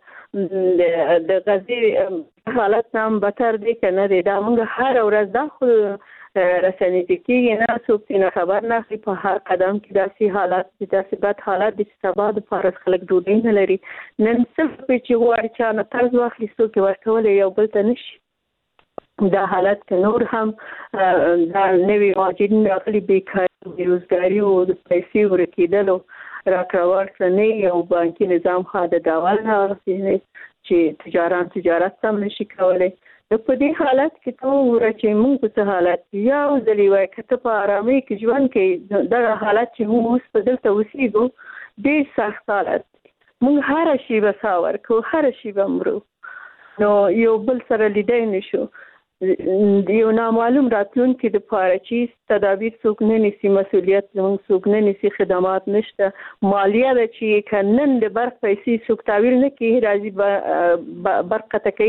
غزې حالت نه هم بدتر دی که نه دی. دا موږ هره ورځ دا خو رسنۍ ته کېږي نه، څوک ترېنه خبر نه اخلي. په هر قدم کې داسې حالات دي، داسې بد حالات دي چې سبا دپاره خلک ډوډۍ نه لري. نن صرف چې غواړي چا نه قرض واخلي څوک یې ورکولی یو بل ته نه شي. دا حالت که نور هم دا نوي مهاجرین راغلي بیکاري بېروزګاري و د پیسې ورکېدلو راکړه ورکړه نه یو بانکي نظام خوا د ډول نه اغېزې چې تجارت سم نشي کولی. نو په دې حالت کې ته وګوره چې موږ په څه حالت یو ځل یې وایي که ته په ارامۍ کې ژوند کوې دغه حالت چې موږ اوس په دلته اوسېږو ډېر سخت حالت دی. موږ هره شیبه ساه ورکوو، هره شیبه مرو. نو یو بل سره لیدی نه شو. یو نامعلوم راتلونکي دپاره چې تدابیر څوک نه نیسي، مسؤلیت زموږ څوک نه نیسي، خدمات نشته، مالیه ده چې که نن د برق پیسې څوک تعویر نه کړي راځي برق قطع کوي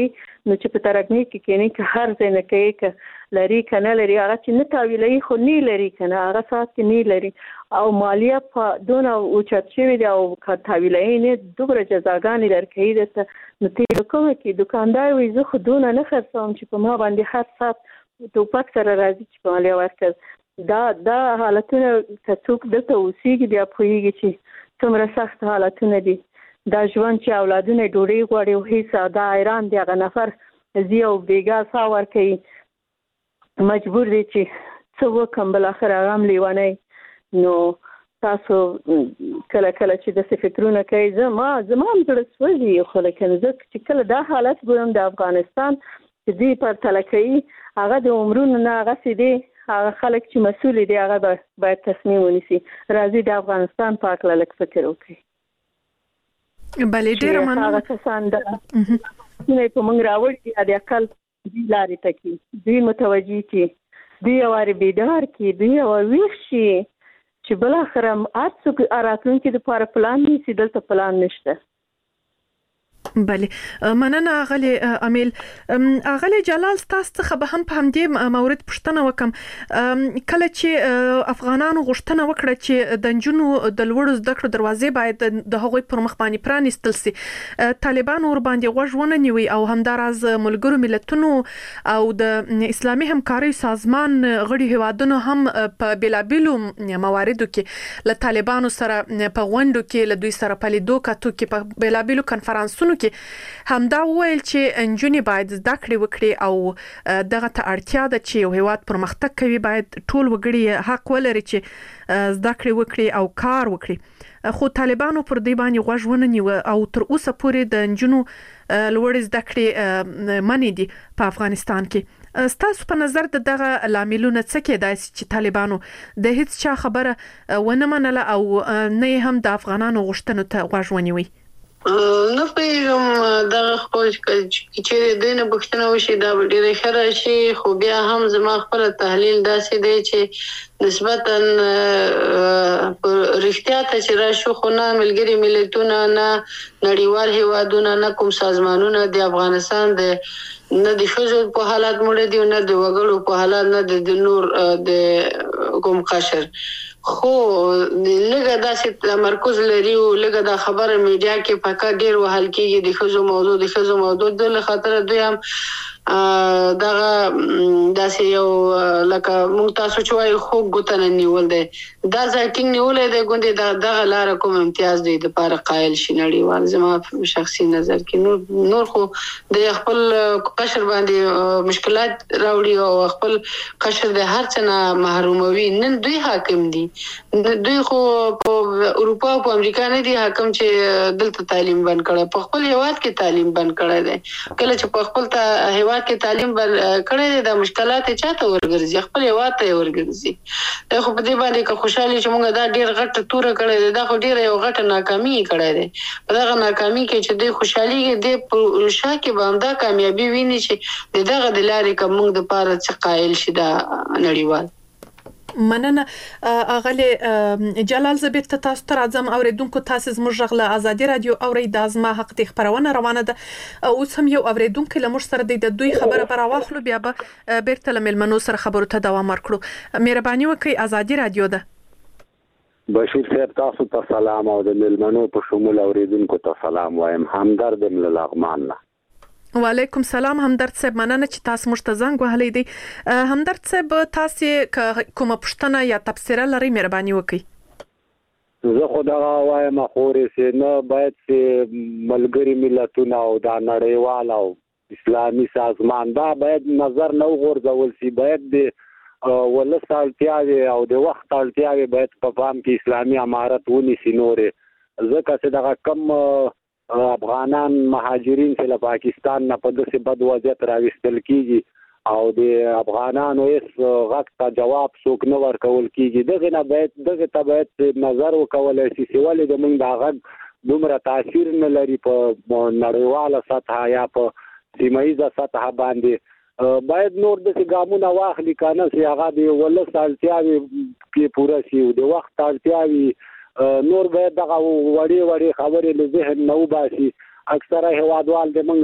نو چې په ترګنی کې کینی که هر ځای نه کوي که لري کنه لري هغه چې نه تاویلای خو نه لري کنه هغه سات کې نه لري او مالیه په دونه اوچت شوی دی او که تاویلای نه دومره جزاګانې درکوي درته نو ته کومه کې دکاندار وي زه خو دونه نه خرڅوم چې په ما باندې هر سات ټوپک سره راځي چې په مالیه ورکړ دا حالتونه که څوک دلته اوسېږي بیا پوهېږي چې څومره سخت حالتونه دي دا ژوند چې اولادونه ډوډۍ غواړي او هیڅ دا حیران دی هغه نفر زی او بیګا سا ورکوي مجبور دی چې څه وکم بل اخر هغه هم لیونی نو تاسو کله کله چې د فکرونه کوي زما هم زړه سوځي خو لکه زه چې کله دا حالت ګورم د افغانستان چې دوی پرتله کوي هغه د عمرونو نه هغسې دی هغه خلک چې مسؤل دي هغه باید تصمیم ونیسي راځي د افغانستان په هکله لږ فکر وکړي بلې ډېره مننه هغه کسان د نه په موږ راوړي د عقل دی لارې ته کې دوی متوجي کې دوی واره بیدار کې دوی ویښ شي چې بل اخر هر څوک راتلونکي د لپاره پلان نیسي دلته پلان نشته بله مننه اغلی امیل اغلی جلال تاسو څخه به هم په همدې مورد پوښتنه وکم کله چې افغانانو غوښتنه وکړه چې د نجونو د لوړو زده کړو دروازې باید د هغوی پر مخ باندې پرانیستل سي طالبان ور باندې غوږ ونه نیوي او همداراز ملګرو ملتونو او د اسلامي همکارۍ سازمان غړي هیوادونو هم په بلابلو مواردو کې له طالبانو سره په غونډو کې له دوی سره په لیدو کاتو کې په بلابلو کنفرانسونو کې همدا ویل چې انجونې باید زده کړې وکړي او دغه ته اړتیا ده چې یو هیواد پرمختګ کوي باید ټول وګړي حق ولري چې زده کړې وکړي او کار وکړي خو طالبانو پر دې باندې غوږ ونه نیو او تر اوسه پورې د انجونو لوړ زده کړې منې دي په افغانستان کې ستاسو په نظر دغه لاملونه څه کېدای شي چې طالبانو د هیڅ چا خبره ونه منله او نه هم د افغانانو غوښتنو ته غوږ ونیوي نه پیغام دا خو چې دینه بښنه وشي دا ډیره ښه راشي خو بیا هم زما خپل تحلیل داسې دی چې نسبتا رښتیا ته چې راشو خو نه ملګری ملتونه نه نړیوال هیوادونه نه کوم سازمانونه د افغانستان د نه د ښځو په حالات مړ دي نه د وګړو په حالات نه د نور د کوم قشر خو لږه داسې تمرکز لري او لږه دا خبره میډیا کې پکا ډیر وهل کېږي د ښځو موضوع د خاطر دوی هم دغه داسې یو لکه مونږ تاسو چې وایو خو ګوتنه نیول دی دا ځکه نیولې دی ګوندې دغه لار کوم امتیاز دی د لپاره قائل شي نړیوال زما شخصي نظر کې نور خو د خپل قشر باندې مشکلات راوړي او خپل قشر د هر څه نه محروموي نن دوی حاکم دي دوی خو په اروپا او امریکا نه دي حاکم چې دلته تعلیم بند کړي په خپل هیواد کې تعلیم بند کړي دي کله چې په خپل هیواد کې تعلیم کړي د مشکلات چاته ورګرځي خپل هیواد ته ورګرځي دا خو په دې باندې که خوشحالي چې موږ دا ډیر غټه توره کړي دا خو ډیر یو غټه ناکامي کړي دي په دغه ناکامي کې چې د خوشحالي د پروژه کې باندې کامیابی ویني چې دغه د لارې کوم د پاره څه قائل شي دا نړیوال مننه اغلی جلال زبیر تاسو ته راځم اوریدونکو تاسو زموږ غږ له ازادي رادیو اورید د ازما حق ته خبرونه روانه ده اوس هم یو اوریدونکو لمر سره د دوی خبره پر واخلو بیا به بیرته لمنو سره خبرو ته دوام ورکړو مهرباني وکړئ ازادي رادیو ده بشیر صاحب تاسو ته سلام او د ملمنو په شمول اوریدونکو ته سلام وایم همدرد ملغمان نه وعلیکم سلام همدرد صاحب مننه چې تاسو موږ ته زنګ وهلی دی همدرد صاحب تاسو کومه پوښتنه یا تبصره لرئ مهرباني وکړئ زه خو دا وایم خورې چې نه باید چې ملګری ملتونه او دا نړیوال او اسلامي سازمان دا باید نظر نه وغورځول شي باید د ولس اړتیاوې او د وخت اړتیاوې باید په پام کې اسلامي امارت ونیسي نورې ځکه چې دغه کم افغانان مهاجرین چې له پاکستان نه په داسې بد وضعیت راوستل کیږي او د افغانانو هیڅ غږ ته جواب څوک نه ورکول کیږي دغه ته باید نظر وکول شي چې ولې د موږ د غږ دومره تاثیر نه لري په نړیواله سطح یا په سیمه ییزه سطح باندې باید نور د ګامونه واخلي کنه چې هغه د ولس اړتیاوې کې پوره شي او د وخت اړتیاوې نور باید دغه وړي خبرې له ذهن نه وباسي اکثره هوادوال د منګه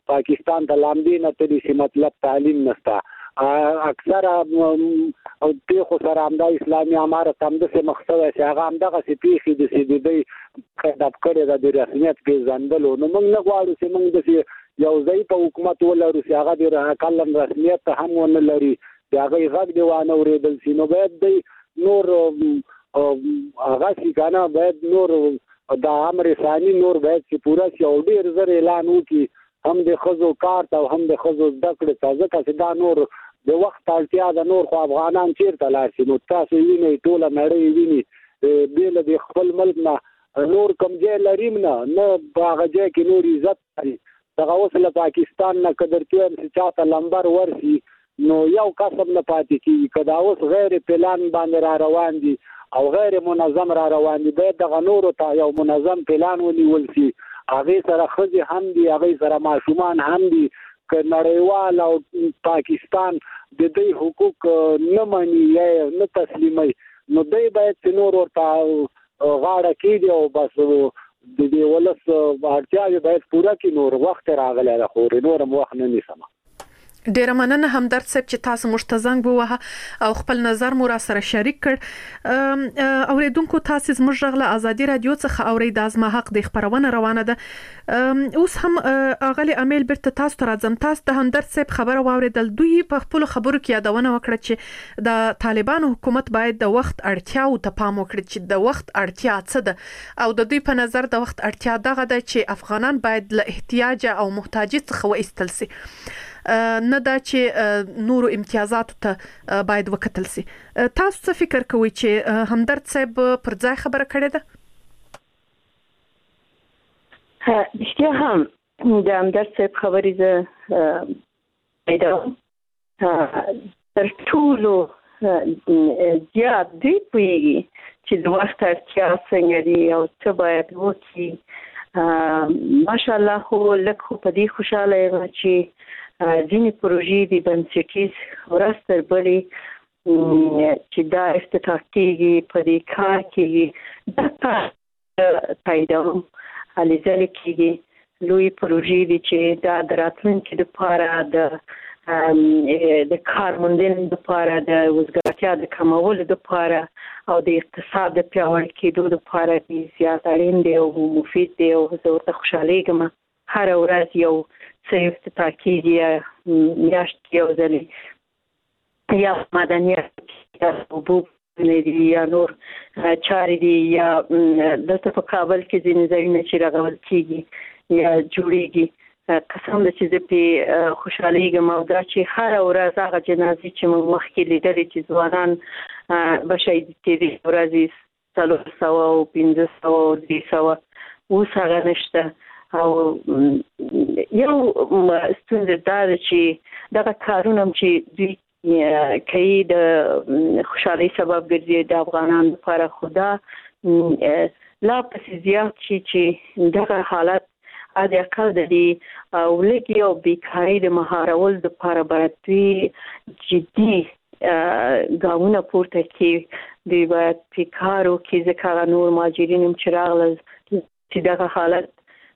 پاکستان ته لامدې نه تللی چې مطلب تعلیم نشته. اکثره او په خو سره همدا اسلامي امارت هم د څه مقصد چې هغه هم دغه څه پیښې د سیدې خداب کړي د رسمیت پیژندلو. نو موږ نه غواړو چې موږ د یو ځای په حکومت ولرو چې هغه د کلم رسمیت هم ونه لري، چې هغه غږ دی وانه اورېدل شي. نو باید د نور هغه چې کنه باید نور د امر ثاني نور باید چې پورا شي او ډیر زر اعلان وکړي هم د خزو کار ته هم د خزو زده کړې ته، ځکه چې دا نور د وخت اړتیا د نور خو افغانان چیرته لاړ شي. نو تاسو وینئ ټوله نړۍ ویني بېله د خپل ملک نه نور کوم ځای لریم نه په هغه ځای کې نور عزت لري. دغه اوس له پاکستان نه که درته وایم چې چاته لمبر ورسي نو یو قسم نه پاتې کېږي. که دا اوس غیر پلان باندې را روان دي او غیر منظم را روان دي، باید دغه نورو ته یو منظم پلان ونیول شي. هغې سره ښځې هم دي، هغې سره ماشومان هم دي. که نړیوال او پاکستان د دوی حقوق نه مني یا نه تسلیموي، نو دوی باید چې نور ورته غاړه کېږدي او بس د دې ولس اړتیاوې باید پوره کړي. نور وخت راغلی ده خو نور هم وخت نه نیسم. ډیره مننه همدرد صاحب چې تاسو موږ ته زنګ ووهه او خپل نظر مو را سره شریک کړ. اوریدونکو تاسو زموږ غږ له ازادي رادیو څخه اورئ. د ازما حق د خبرونه روانه ده. اوس هم اغلی امیل بیرته تاسو ته راځم. تاسو د همدرد صاحب خبره واوریدل. دوی په خپل خبرو کې یادونه وکړه چې د طالبانو حکومت باید د وخت اړتیاو ته پام وکړي، چې د وخت اړتیا څه ده، او د دوی په نظر د وخت اړتیا دغه ده چې افغانان باید له احتیاج او محتاجۍ څخه وایستل شي، نه دا چې نورو امتیازاتو ته باید وکتل شي. تاسو څه فکر کوئ چې همدرد صاحب پر ځای خبره کړې ده؟ رښتیا هم د همدرد صاحب خبرې زه پیداوم. تر ټولو زیات دوی پوهېږي چې د وخت اړتیا څنګه دي او څه باید وکړي. ماشاءالله خو لږ خو په دې خوشحاله یم چې ځینې پروژې د بنسټیز ورځ تر بلې چې دا افتتاح کېږي، په دې کار کېږي، دا کار پیداوم هلې ځلې کېږي. لوی پروژې دي چې دا د راتلونکي دپاره د کار موندنې دپاره، د وزګارتیا د کمولو دپاره او د اقتصاد د پیاوړي کېدو دپاره زیات اړین دی او مفید دی. او زه ورته خوشحالیږم. هره ورځ یو څه افتتاح کېږي، یا میاشت کې یو ځلې، یا مدنیت، یا اوبو دي، یا نور چارې دي، یا دلته په کابل کې ځینې ځایونه چې رغول کېږي یا جوړېږي. قسم ده چې زه پرې خوشحالیږم. او دا چې هره ورځ هغه جنازې چې موږ مخکې لیدلې چې ځوانان به شهید کېدې، ورځې 400 او 500 او 300، اوس هغه نشته. او یو ستونزه دا ده چې دغه کارونه چې دوی کوي د خوشحالۍ سبب ګرځي د افغانانو لپاره، خو دا لا پسې زیات شي چې دغه حالت د اقل د دې ولږې او بیکارۍ د مهارولو دپاره باید دوی جدي ګامونه پورته کړي. دوی باید پرې کار وکړي، ځکه هغه نور مهاجرین هم چې راغلل چې دغه حالت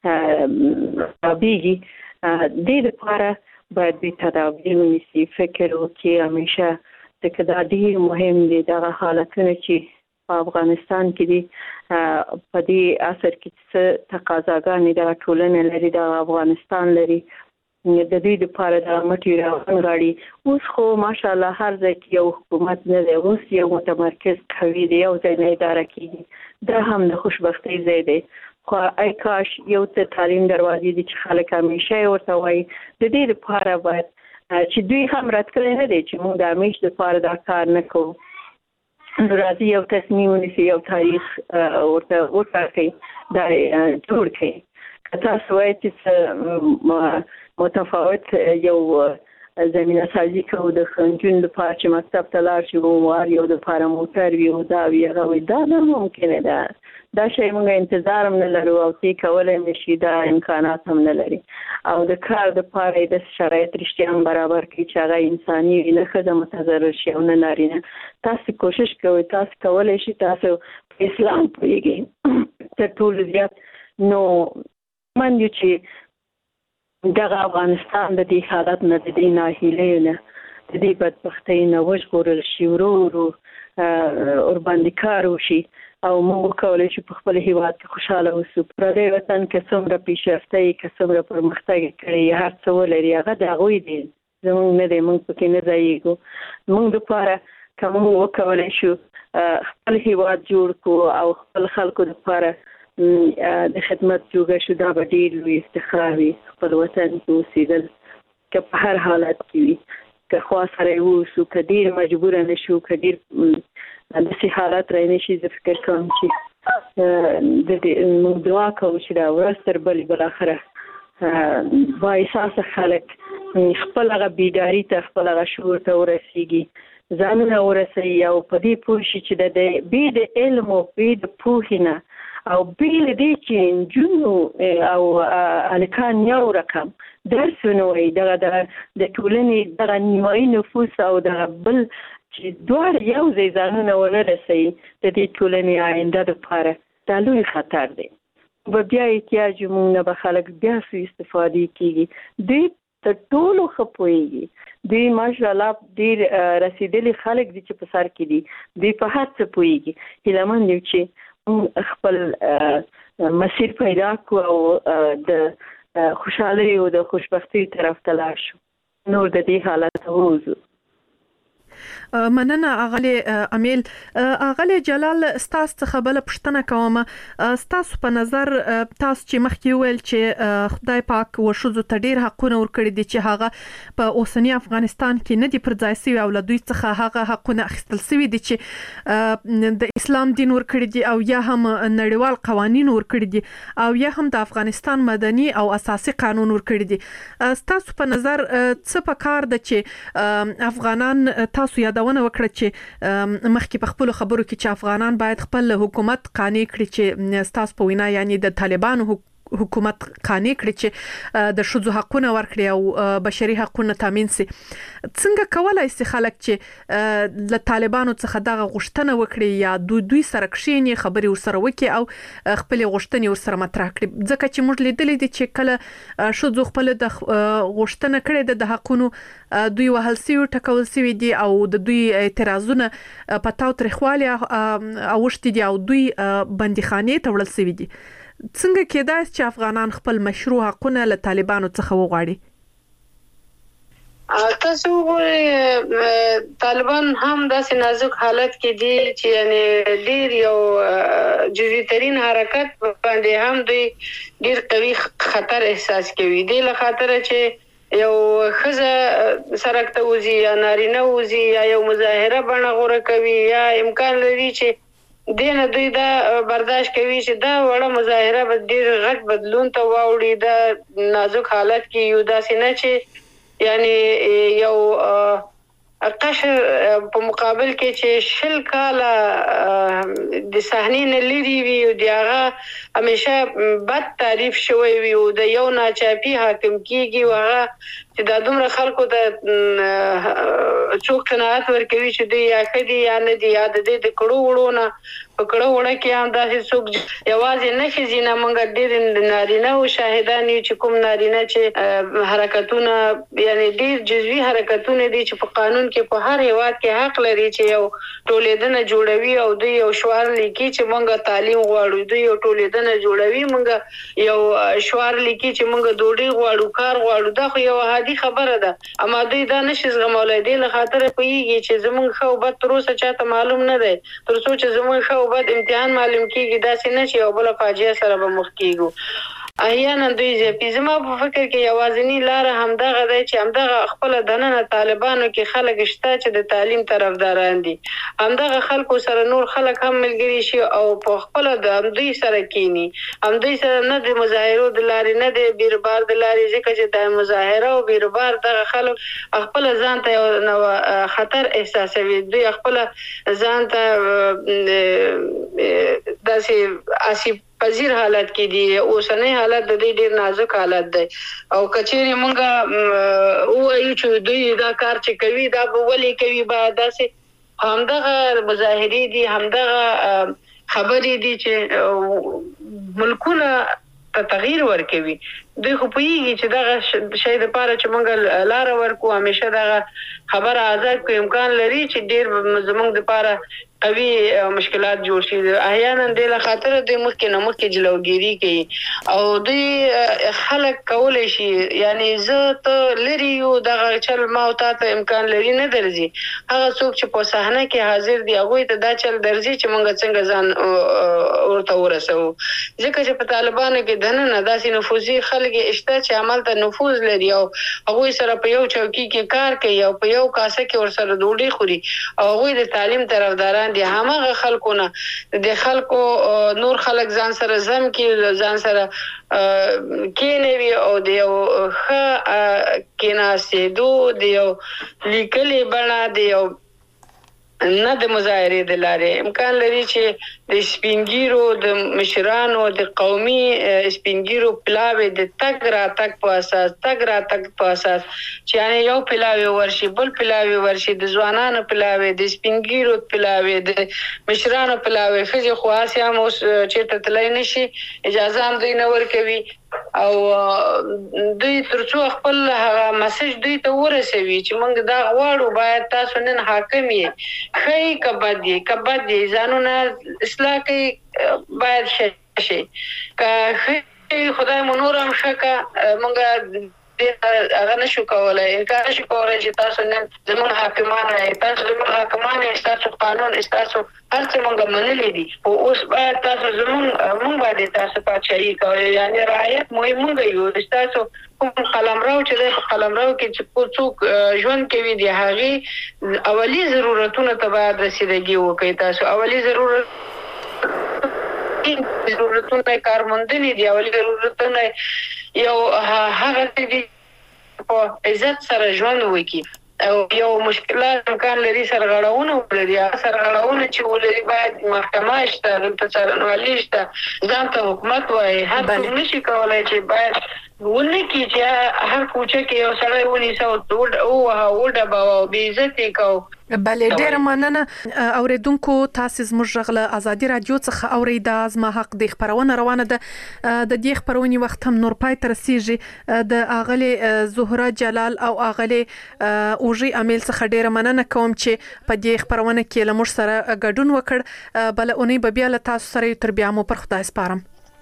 رابیږي، دې لپاره باید دوی تدابیر ونیسي، فکر وکړي همیشه، ځکه دا ډېر مهم دی. دغه حالتونه چې په افغانستان کې دي، په دې عصر کې څه تقاضاګانې دغه ټولنه لري، دغه افغانستان لري، د دوی لپاره د مټې راونغاړي. اوس خو ماشاءالله هر ځای کې یو حکومت نه دی، اوس یو متمرکز قوي دی، یو ځای نه اداره کېږي. دا هم د خوشبختۍ ځای دی. خو ای کاش یو څه تعلیم دروازې دي چې خلک همیشه ورته وایي. د دې لپاره باید چې دوی هم رد کړی نه دی چې موږ د همیش لپاره دا کار نه کوو. نو راځي یو تصمیم ونیسي، یو تاریخ ورته وټاکئ، دا جوړ کړئ. که تاسو وایئ چې متفاوت یو زمینه سازي کوو د نجونو لپاره چې مکتب ته لاړ شي، او یو دپاره موټر وي او دا وي هغه وي، دا نه ممکنه ده. دا شی موږ انتظار هم نه لرو او تی کولی نه شي، دا امکانات هم نه لري. او د کار دپاره یې داسې شرایط رښتیا هم برابر کړي چې هغه انساني وي، نه ښځه متضرر شي او نه نارینه. تاسو کوشش کوئ، تاسو کولی شئ، تاسو په اسلام پوهېږئ تر ټولو زیات. نو من یو چې دغه افغانستان د دې حالت نه د دې ناهیلۍ نه د دې بدبختۍ نه وژغورل شي ورو ورباندې کار وشي او موږ وکولای شو په خپل هیواد کې خوشاله اوسو. پردی وطن کې څومره پیشرفته یې که څومره پرمختګ کړی هر څه ولري هغه د هغوی دی زموږ نه دی. موږ پکې نه ځایږو. موږ دپاره که موږ وکولای شو خپل هیواد جوړ کړو او خپل خلکو دپاره د خدمت جوګه شو دا به ډېر لوی افتخار وي. خپل وطن کې اوسېدل که په هر حالت کې وي که خوا سره یې واوسو که ډېر مجبوره نه شو که ډېر داسې حالت رای نه شي. زه فکر کوم چې موږ دعا کوو چې دا ورځ تر بلې بالاخره بااحساسه خلک خپل هغه بیداري ته خپل هغه شعور ته ورسېږي ځانونه ورسوي او په دې پوه شي چې بې د علم او بې د پوهې نه او بې له دې چې نجونو او هلکان یو رقم درس ونه وایي دغه د ټولنې دغه نیمایي نفوس او دغه بل چې دواړه یو ځای ځانونه ونه رسوي د دې ټولنې آینده دپاره دا لوی خطر دی. به بیا احتیاج موږ نه به خلک بیا سوء استفادې کېږي. دوی تر ټولو ښه پوهېږي. دوی ماشاءالله ډېر رسېدلي خلک دي چې په سر کې دي. دوی په هر څه پوهېږي. هیله مند یو چې خپل مسیر پیدا کړو او د خوشحالۍ او د خوشبختۍ طرف ته لاړ شو. نور د دې حالت ووځو. مننه اغلی امیل. اغلی جلال ستاسو څخه بل پوښتنه کوم. ستاسو په نظر تاسو چې مخکې ویل چې خدای پاک وشوزو ته ډیر حقونه ورکړي دي چې هغه په اوسنی افغانستان کې نه دي پر ځای سوي او له دوی څخه هغه حقونه اخیستل سوي دي چې د اسلام دین ورکړي دي او یا هم نړیوال قوانین ورکړي دي او یا هم د افغانستان مدني او اساسي قانون ورکړي دي. ستاسو په نظر څه پکار ده چې افغانان تاسو یادونه وکړه چې مخکې په خپل خبرو کې چې افغانان باید خپل حکومت قانع کړي چې ستاسو په وینا یعنی د طالبانو حکومت قانع کړي چې د ښځو حقونه ورکړي او بشري حقونه تامین شي. څنګه کولای شي خلک چې له طالبانو څخه دغه غوښتنه وکړي یا دوی سره کښیني خبرې ورسره وکړي او خپل غوښتنې ورسره مطرح کړي؟ ځکه چې موږ لیدلې دي چې کله ښځو خپل د غوښتنه کړې د حقونو دوی وهل سوي ټکول سوي دي او د دوی اعتراضونه په تاو تریخوالي اوښتي دي او دوی بندیخانې ته وړل سوي دي. څنګه کېدای چې افغانان خپل مشروع حقونه له طالبانو څخه وغواړي؟ تاسو وګورئ طالبان هم داسې نازک حالت کې دي چې یعنی ډیر یو جزئی ترین حرکت باندې هم دوی ډیر قوي خطر احساس کوي. دی له خاطر چې یو ښځه سړک ته وځي یا نارینه وځي یا یو مظاهره بڼه غوره کوي یا امکان لري چې دینه دوی دا برداشت کوي چې دا وړه مظاهره به ډیر غټ بدلون ته واوړي. دا نازک حالت کې یو داسې نه چې یعنی یو قشر په مقابل کې چې 20 کاله د صحنې نه لري وي او دغه همیشه بد تعریف شوی وي او د یو ناچاپي حاکم کیږي وغه چې د دومره خلکو د څوک قناعت ورکوي چې دی یا کدي یا نه دی یا د دې د کړو وړونه په کړو وړه کې هم داسې څوک یوازې نه خزي نه مونږ ډېر نارینه او شاهدان یو چې کوم نارینه چې حرکتونه یعنی ډېر جزوي حرکتونه دي چې په قانون کې په هر هیواد کې حق لري چې یو ټولېدنه جوړوي او دوی یو شعار لیکي چې مونږ تعلیم غواړو. دوی یو ټولېدنه جوړوي مونږ یو شعار لیکي چې مونږ ډوډۍ غواړو کار غواړو. دا خو یو عادي خبره ده اما دوی دا نشي زغمولای. دی له خاطر پوهیږي چې زمونږ خو بد تر اوسه چاته معلوم نه دی تر څو چې زمونږ خو بد امتحان معلوم کیږي داسې نه چې یو بل فاجعه سره به مخ کیږو. احیانا دوی زما په فکر کې یوازینی لار همدغه دی چې همدغه خپل دننه طالبانو کې خلک شته چې د تعلیم طرفداران دي. همدغه خلکو سره نور خلک هم ملګری شي او په خپل د دوی سره کینی. هم دوی سره نه د مظاهرو د لارې نه د بیربار د لارې ځکه چې د مظاهره او بیربار دغه خلک خپل ځان ته یو خطر احساسوي. دوی خپل ځان ته داسې آسیب پذیر حالت کې دي. اوسنۍ حالت د دې ډیر نازک حالت دی او کچېری مونږه وایو چې دوی دا کار چې کوي دا به ولې کوي با داسې همدغه مظاهرې دي همدغه خبرې دي چې ملکونه تغییر ورکوي. دوی خو پوهیږي چې دغه شی دپاره چې موږ لاره ورکو همیشه دغه خبره آزاد کو امکان لري چې ډېر زموږ دپاره قوي مشکلات جوړ شي. احیانا د له خاطر د مخکې نه مخکې جلوګیری کوي او دوی خلک کولی شي یعنی زه ته لري یو دغه چل ما او تا ته امکان لري نه درځي. هغه څوک چې په صحنه کې حاضر دي هغوی ته دا چل درځي چې موږ څنګه ځان ورته ورسوو. ځکه چې په طالبانو کې دننه داسې نفوذي خلک شته چې عمل ته نفوذ لري او هغوی سره په یو چوکۍ کې کار کوي او په یو کاسه کې ورسره ډوډۍ خوري او هغوی د تعلیم طرفداران دي. هماغه خلکونه د خلکو نور خلک ځان سره زم کې ځان سره کېنوي او د یو ښه کېناستېدو د یو لیکلې بڼه د یو نه د مظاهرې د لارې امکان لري چې د سپینګیرو د مشرانو د قومي سپینګیرو پلاوي د تګ راتګ په اساس چې یعنی یو پلاوي ورشي بل پلاوي ورشي د ځوانانو پلاوي د سپینګیرو پلاوي د مشرانو پلاوي ښځې خو هسې هم اوس چېرته تللی نشي اجازه هم دوی نه ورکوي او دوی تر څو خپل هغه مسیج دوی ته ورسوي چې موږ دا غواړو باید تاسو نن حاکم یې ښه یې که بد یې ځانونه اصلاح کوي باید ښه شي که ښه خدای مو نور هم ښه که موږ هغه نشو کولی انکار نشو کولی چې تاسو نن زموږ حاکمان یې تاسو زموږ حاکمان یې ستاسو قانون ستاسو هر څه موږ منلي دي خو اوس باید تاسو موږ باندې تاسو پاچاهي کوئ یعنې رعایت موږ یو ستاسو کوم قلمرو چې دی په قلمرو کې چې څوک ژوند کوي د هغې اولي ضرورتونو ته باید رسیدګي وکړئ. تاسو اولي ضرورتونه کارموندنې دي اولي ضرورتونه یو هغه څه دي په عزت سره ژوند وکړي او یو مشکلات امکان لري سرغړونه ولري سرغړونه چې ولري باید محکمه شته دلته څارنوالي شته ځان ته حکومت وایي هر څوک نشي کولی چې باید ونه کې چې هر کوچه کې یو سړی ونیسه او وډباوه او بې عزتي کوو. بلې ډېره مننه اوریدونکو تاسو زموږ غږ له ازادي رادیو څخه اورئ. دا زما حق د خبرونه روانه ده د دې خبرونې وخت هم نور پای ته رسیږي. د اغلې زهره جلال او اغلې اوژي امیل څخه ډېره مننه کوم چې په دې خبرونه کې له موږ سره ګډون وکړ. بل اونۍ به بیا له تاسو سره تر بیا مو پر خدای سپارم.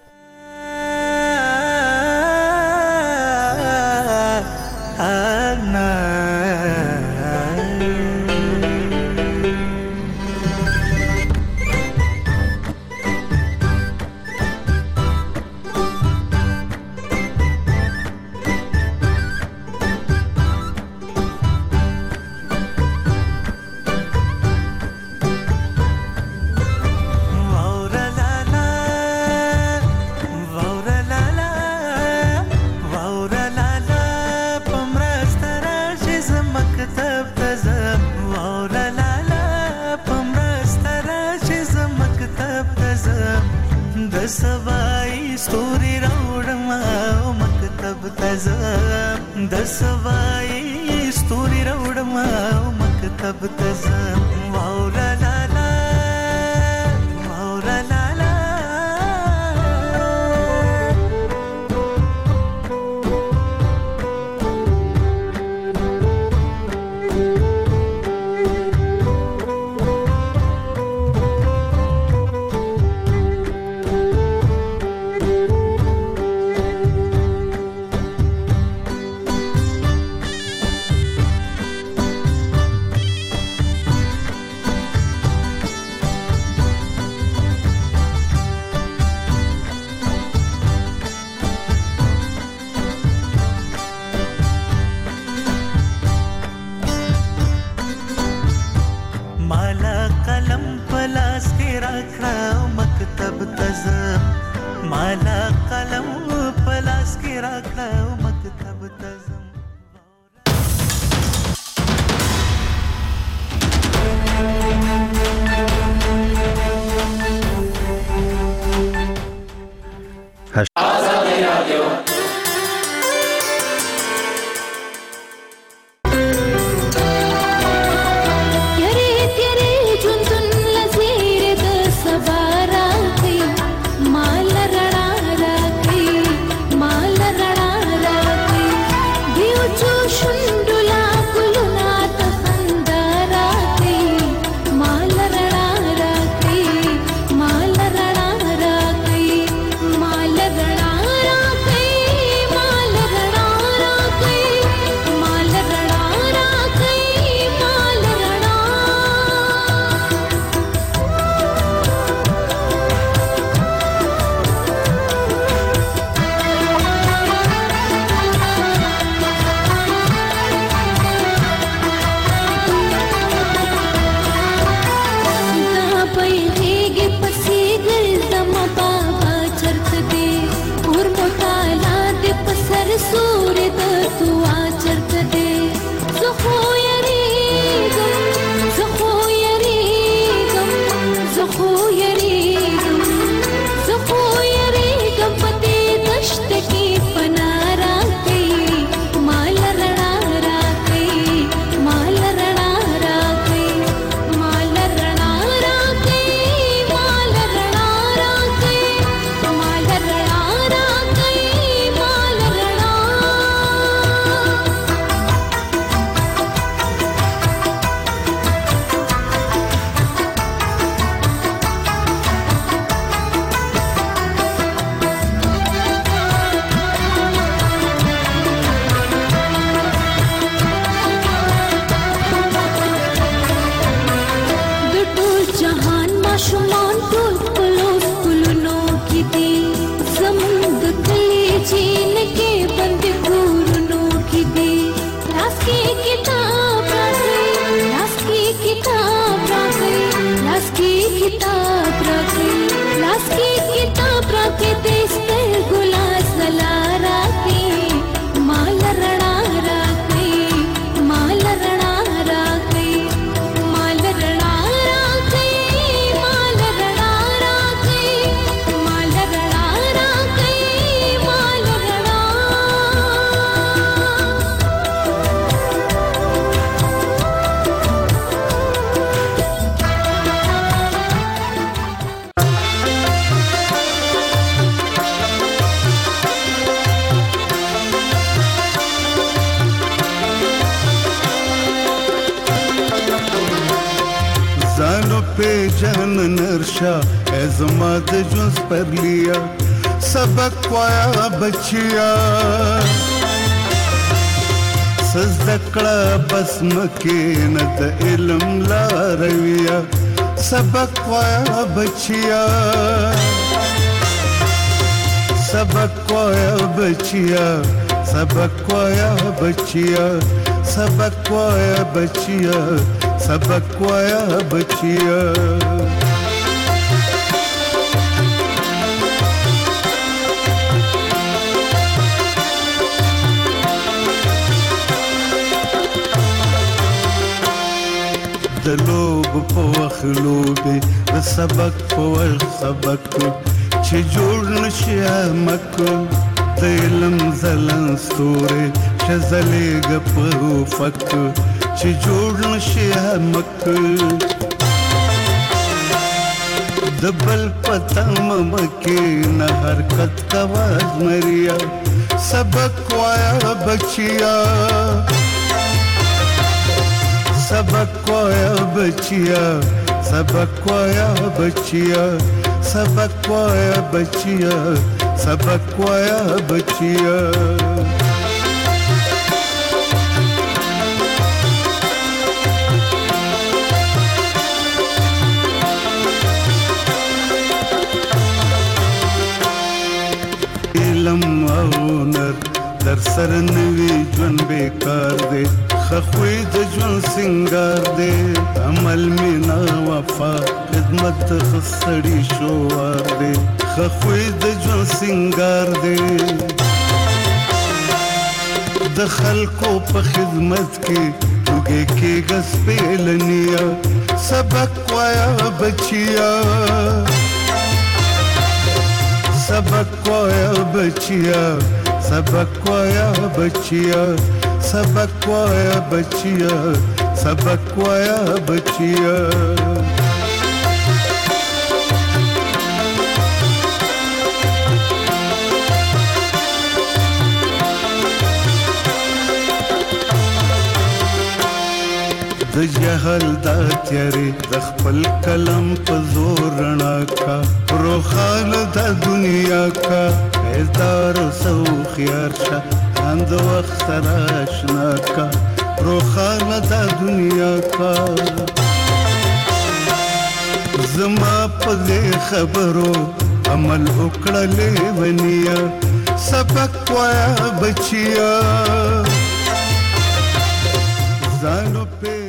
سوای ستوري راوړم او مکتب ته ځم د سوای ستوري راوړم او مکتب ته ځم واوره لالا واوره لالا किताब राखे लास की किताब राखे देश पर गुलास ला राखे माल रणा राखे माल रणा राखे माल रणा राखे माल रणा राखे माल रणा राखे माल रणा जानो पे जान नरशा एजमाद जुस पर लिया सबक वाया बचिया सजदकड़ा बस्म के नद इल्म ला रविया सबक वाया बचिया सबक वाया बचिया सबक वाया बचिया सबक वाया बचिया सबक वाया बचिया د لوب په وخلوبې د سبق په سبق چې جوړ نشي مک د علم زلن ستوري شزلېګ په فک چې جوړ نشي مک د بل پتم مکه نه حرکت کواز مریا سبق وایا بچیا सबक वाया बचिया सबक वाया बचिया सबक वाया बचिया सबक वाया बचिया इलम औनर در سر نوی جون بیکار دے خخوی د جون سنگار دے عمل مینا وفا خدمت خسڑی شوار دے خخوی د جون سنگار دے د خلقو په خدمت کې وګه کې غس پیلنیا سبق وایا بچیا سبق وایا بچیا सबक वाया बचिया सबक वाया बचिया सबक वाया बचिया د جهل دا تیارې د خپل کلم په زور رڼا کا روخان د دنیا کا بیدار سو خيار شه اند وخت سره آشنا کا روخان د دنیا کا زما په خبرو عمل وکړلې ونیا سبق وایا بچیا زانو په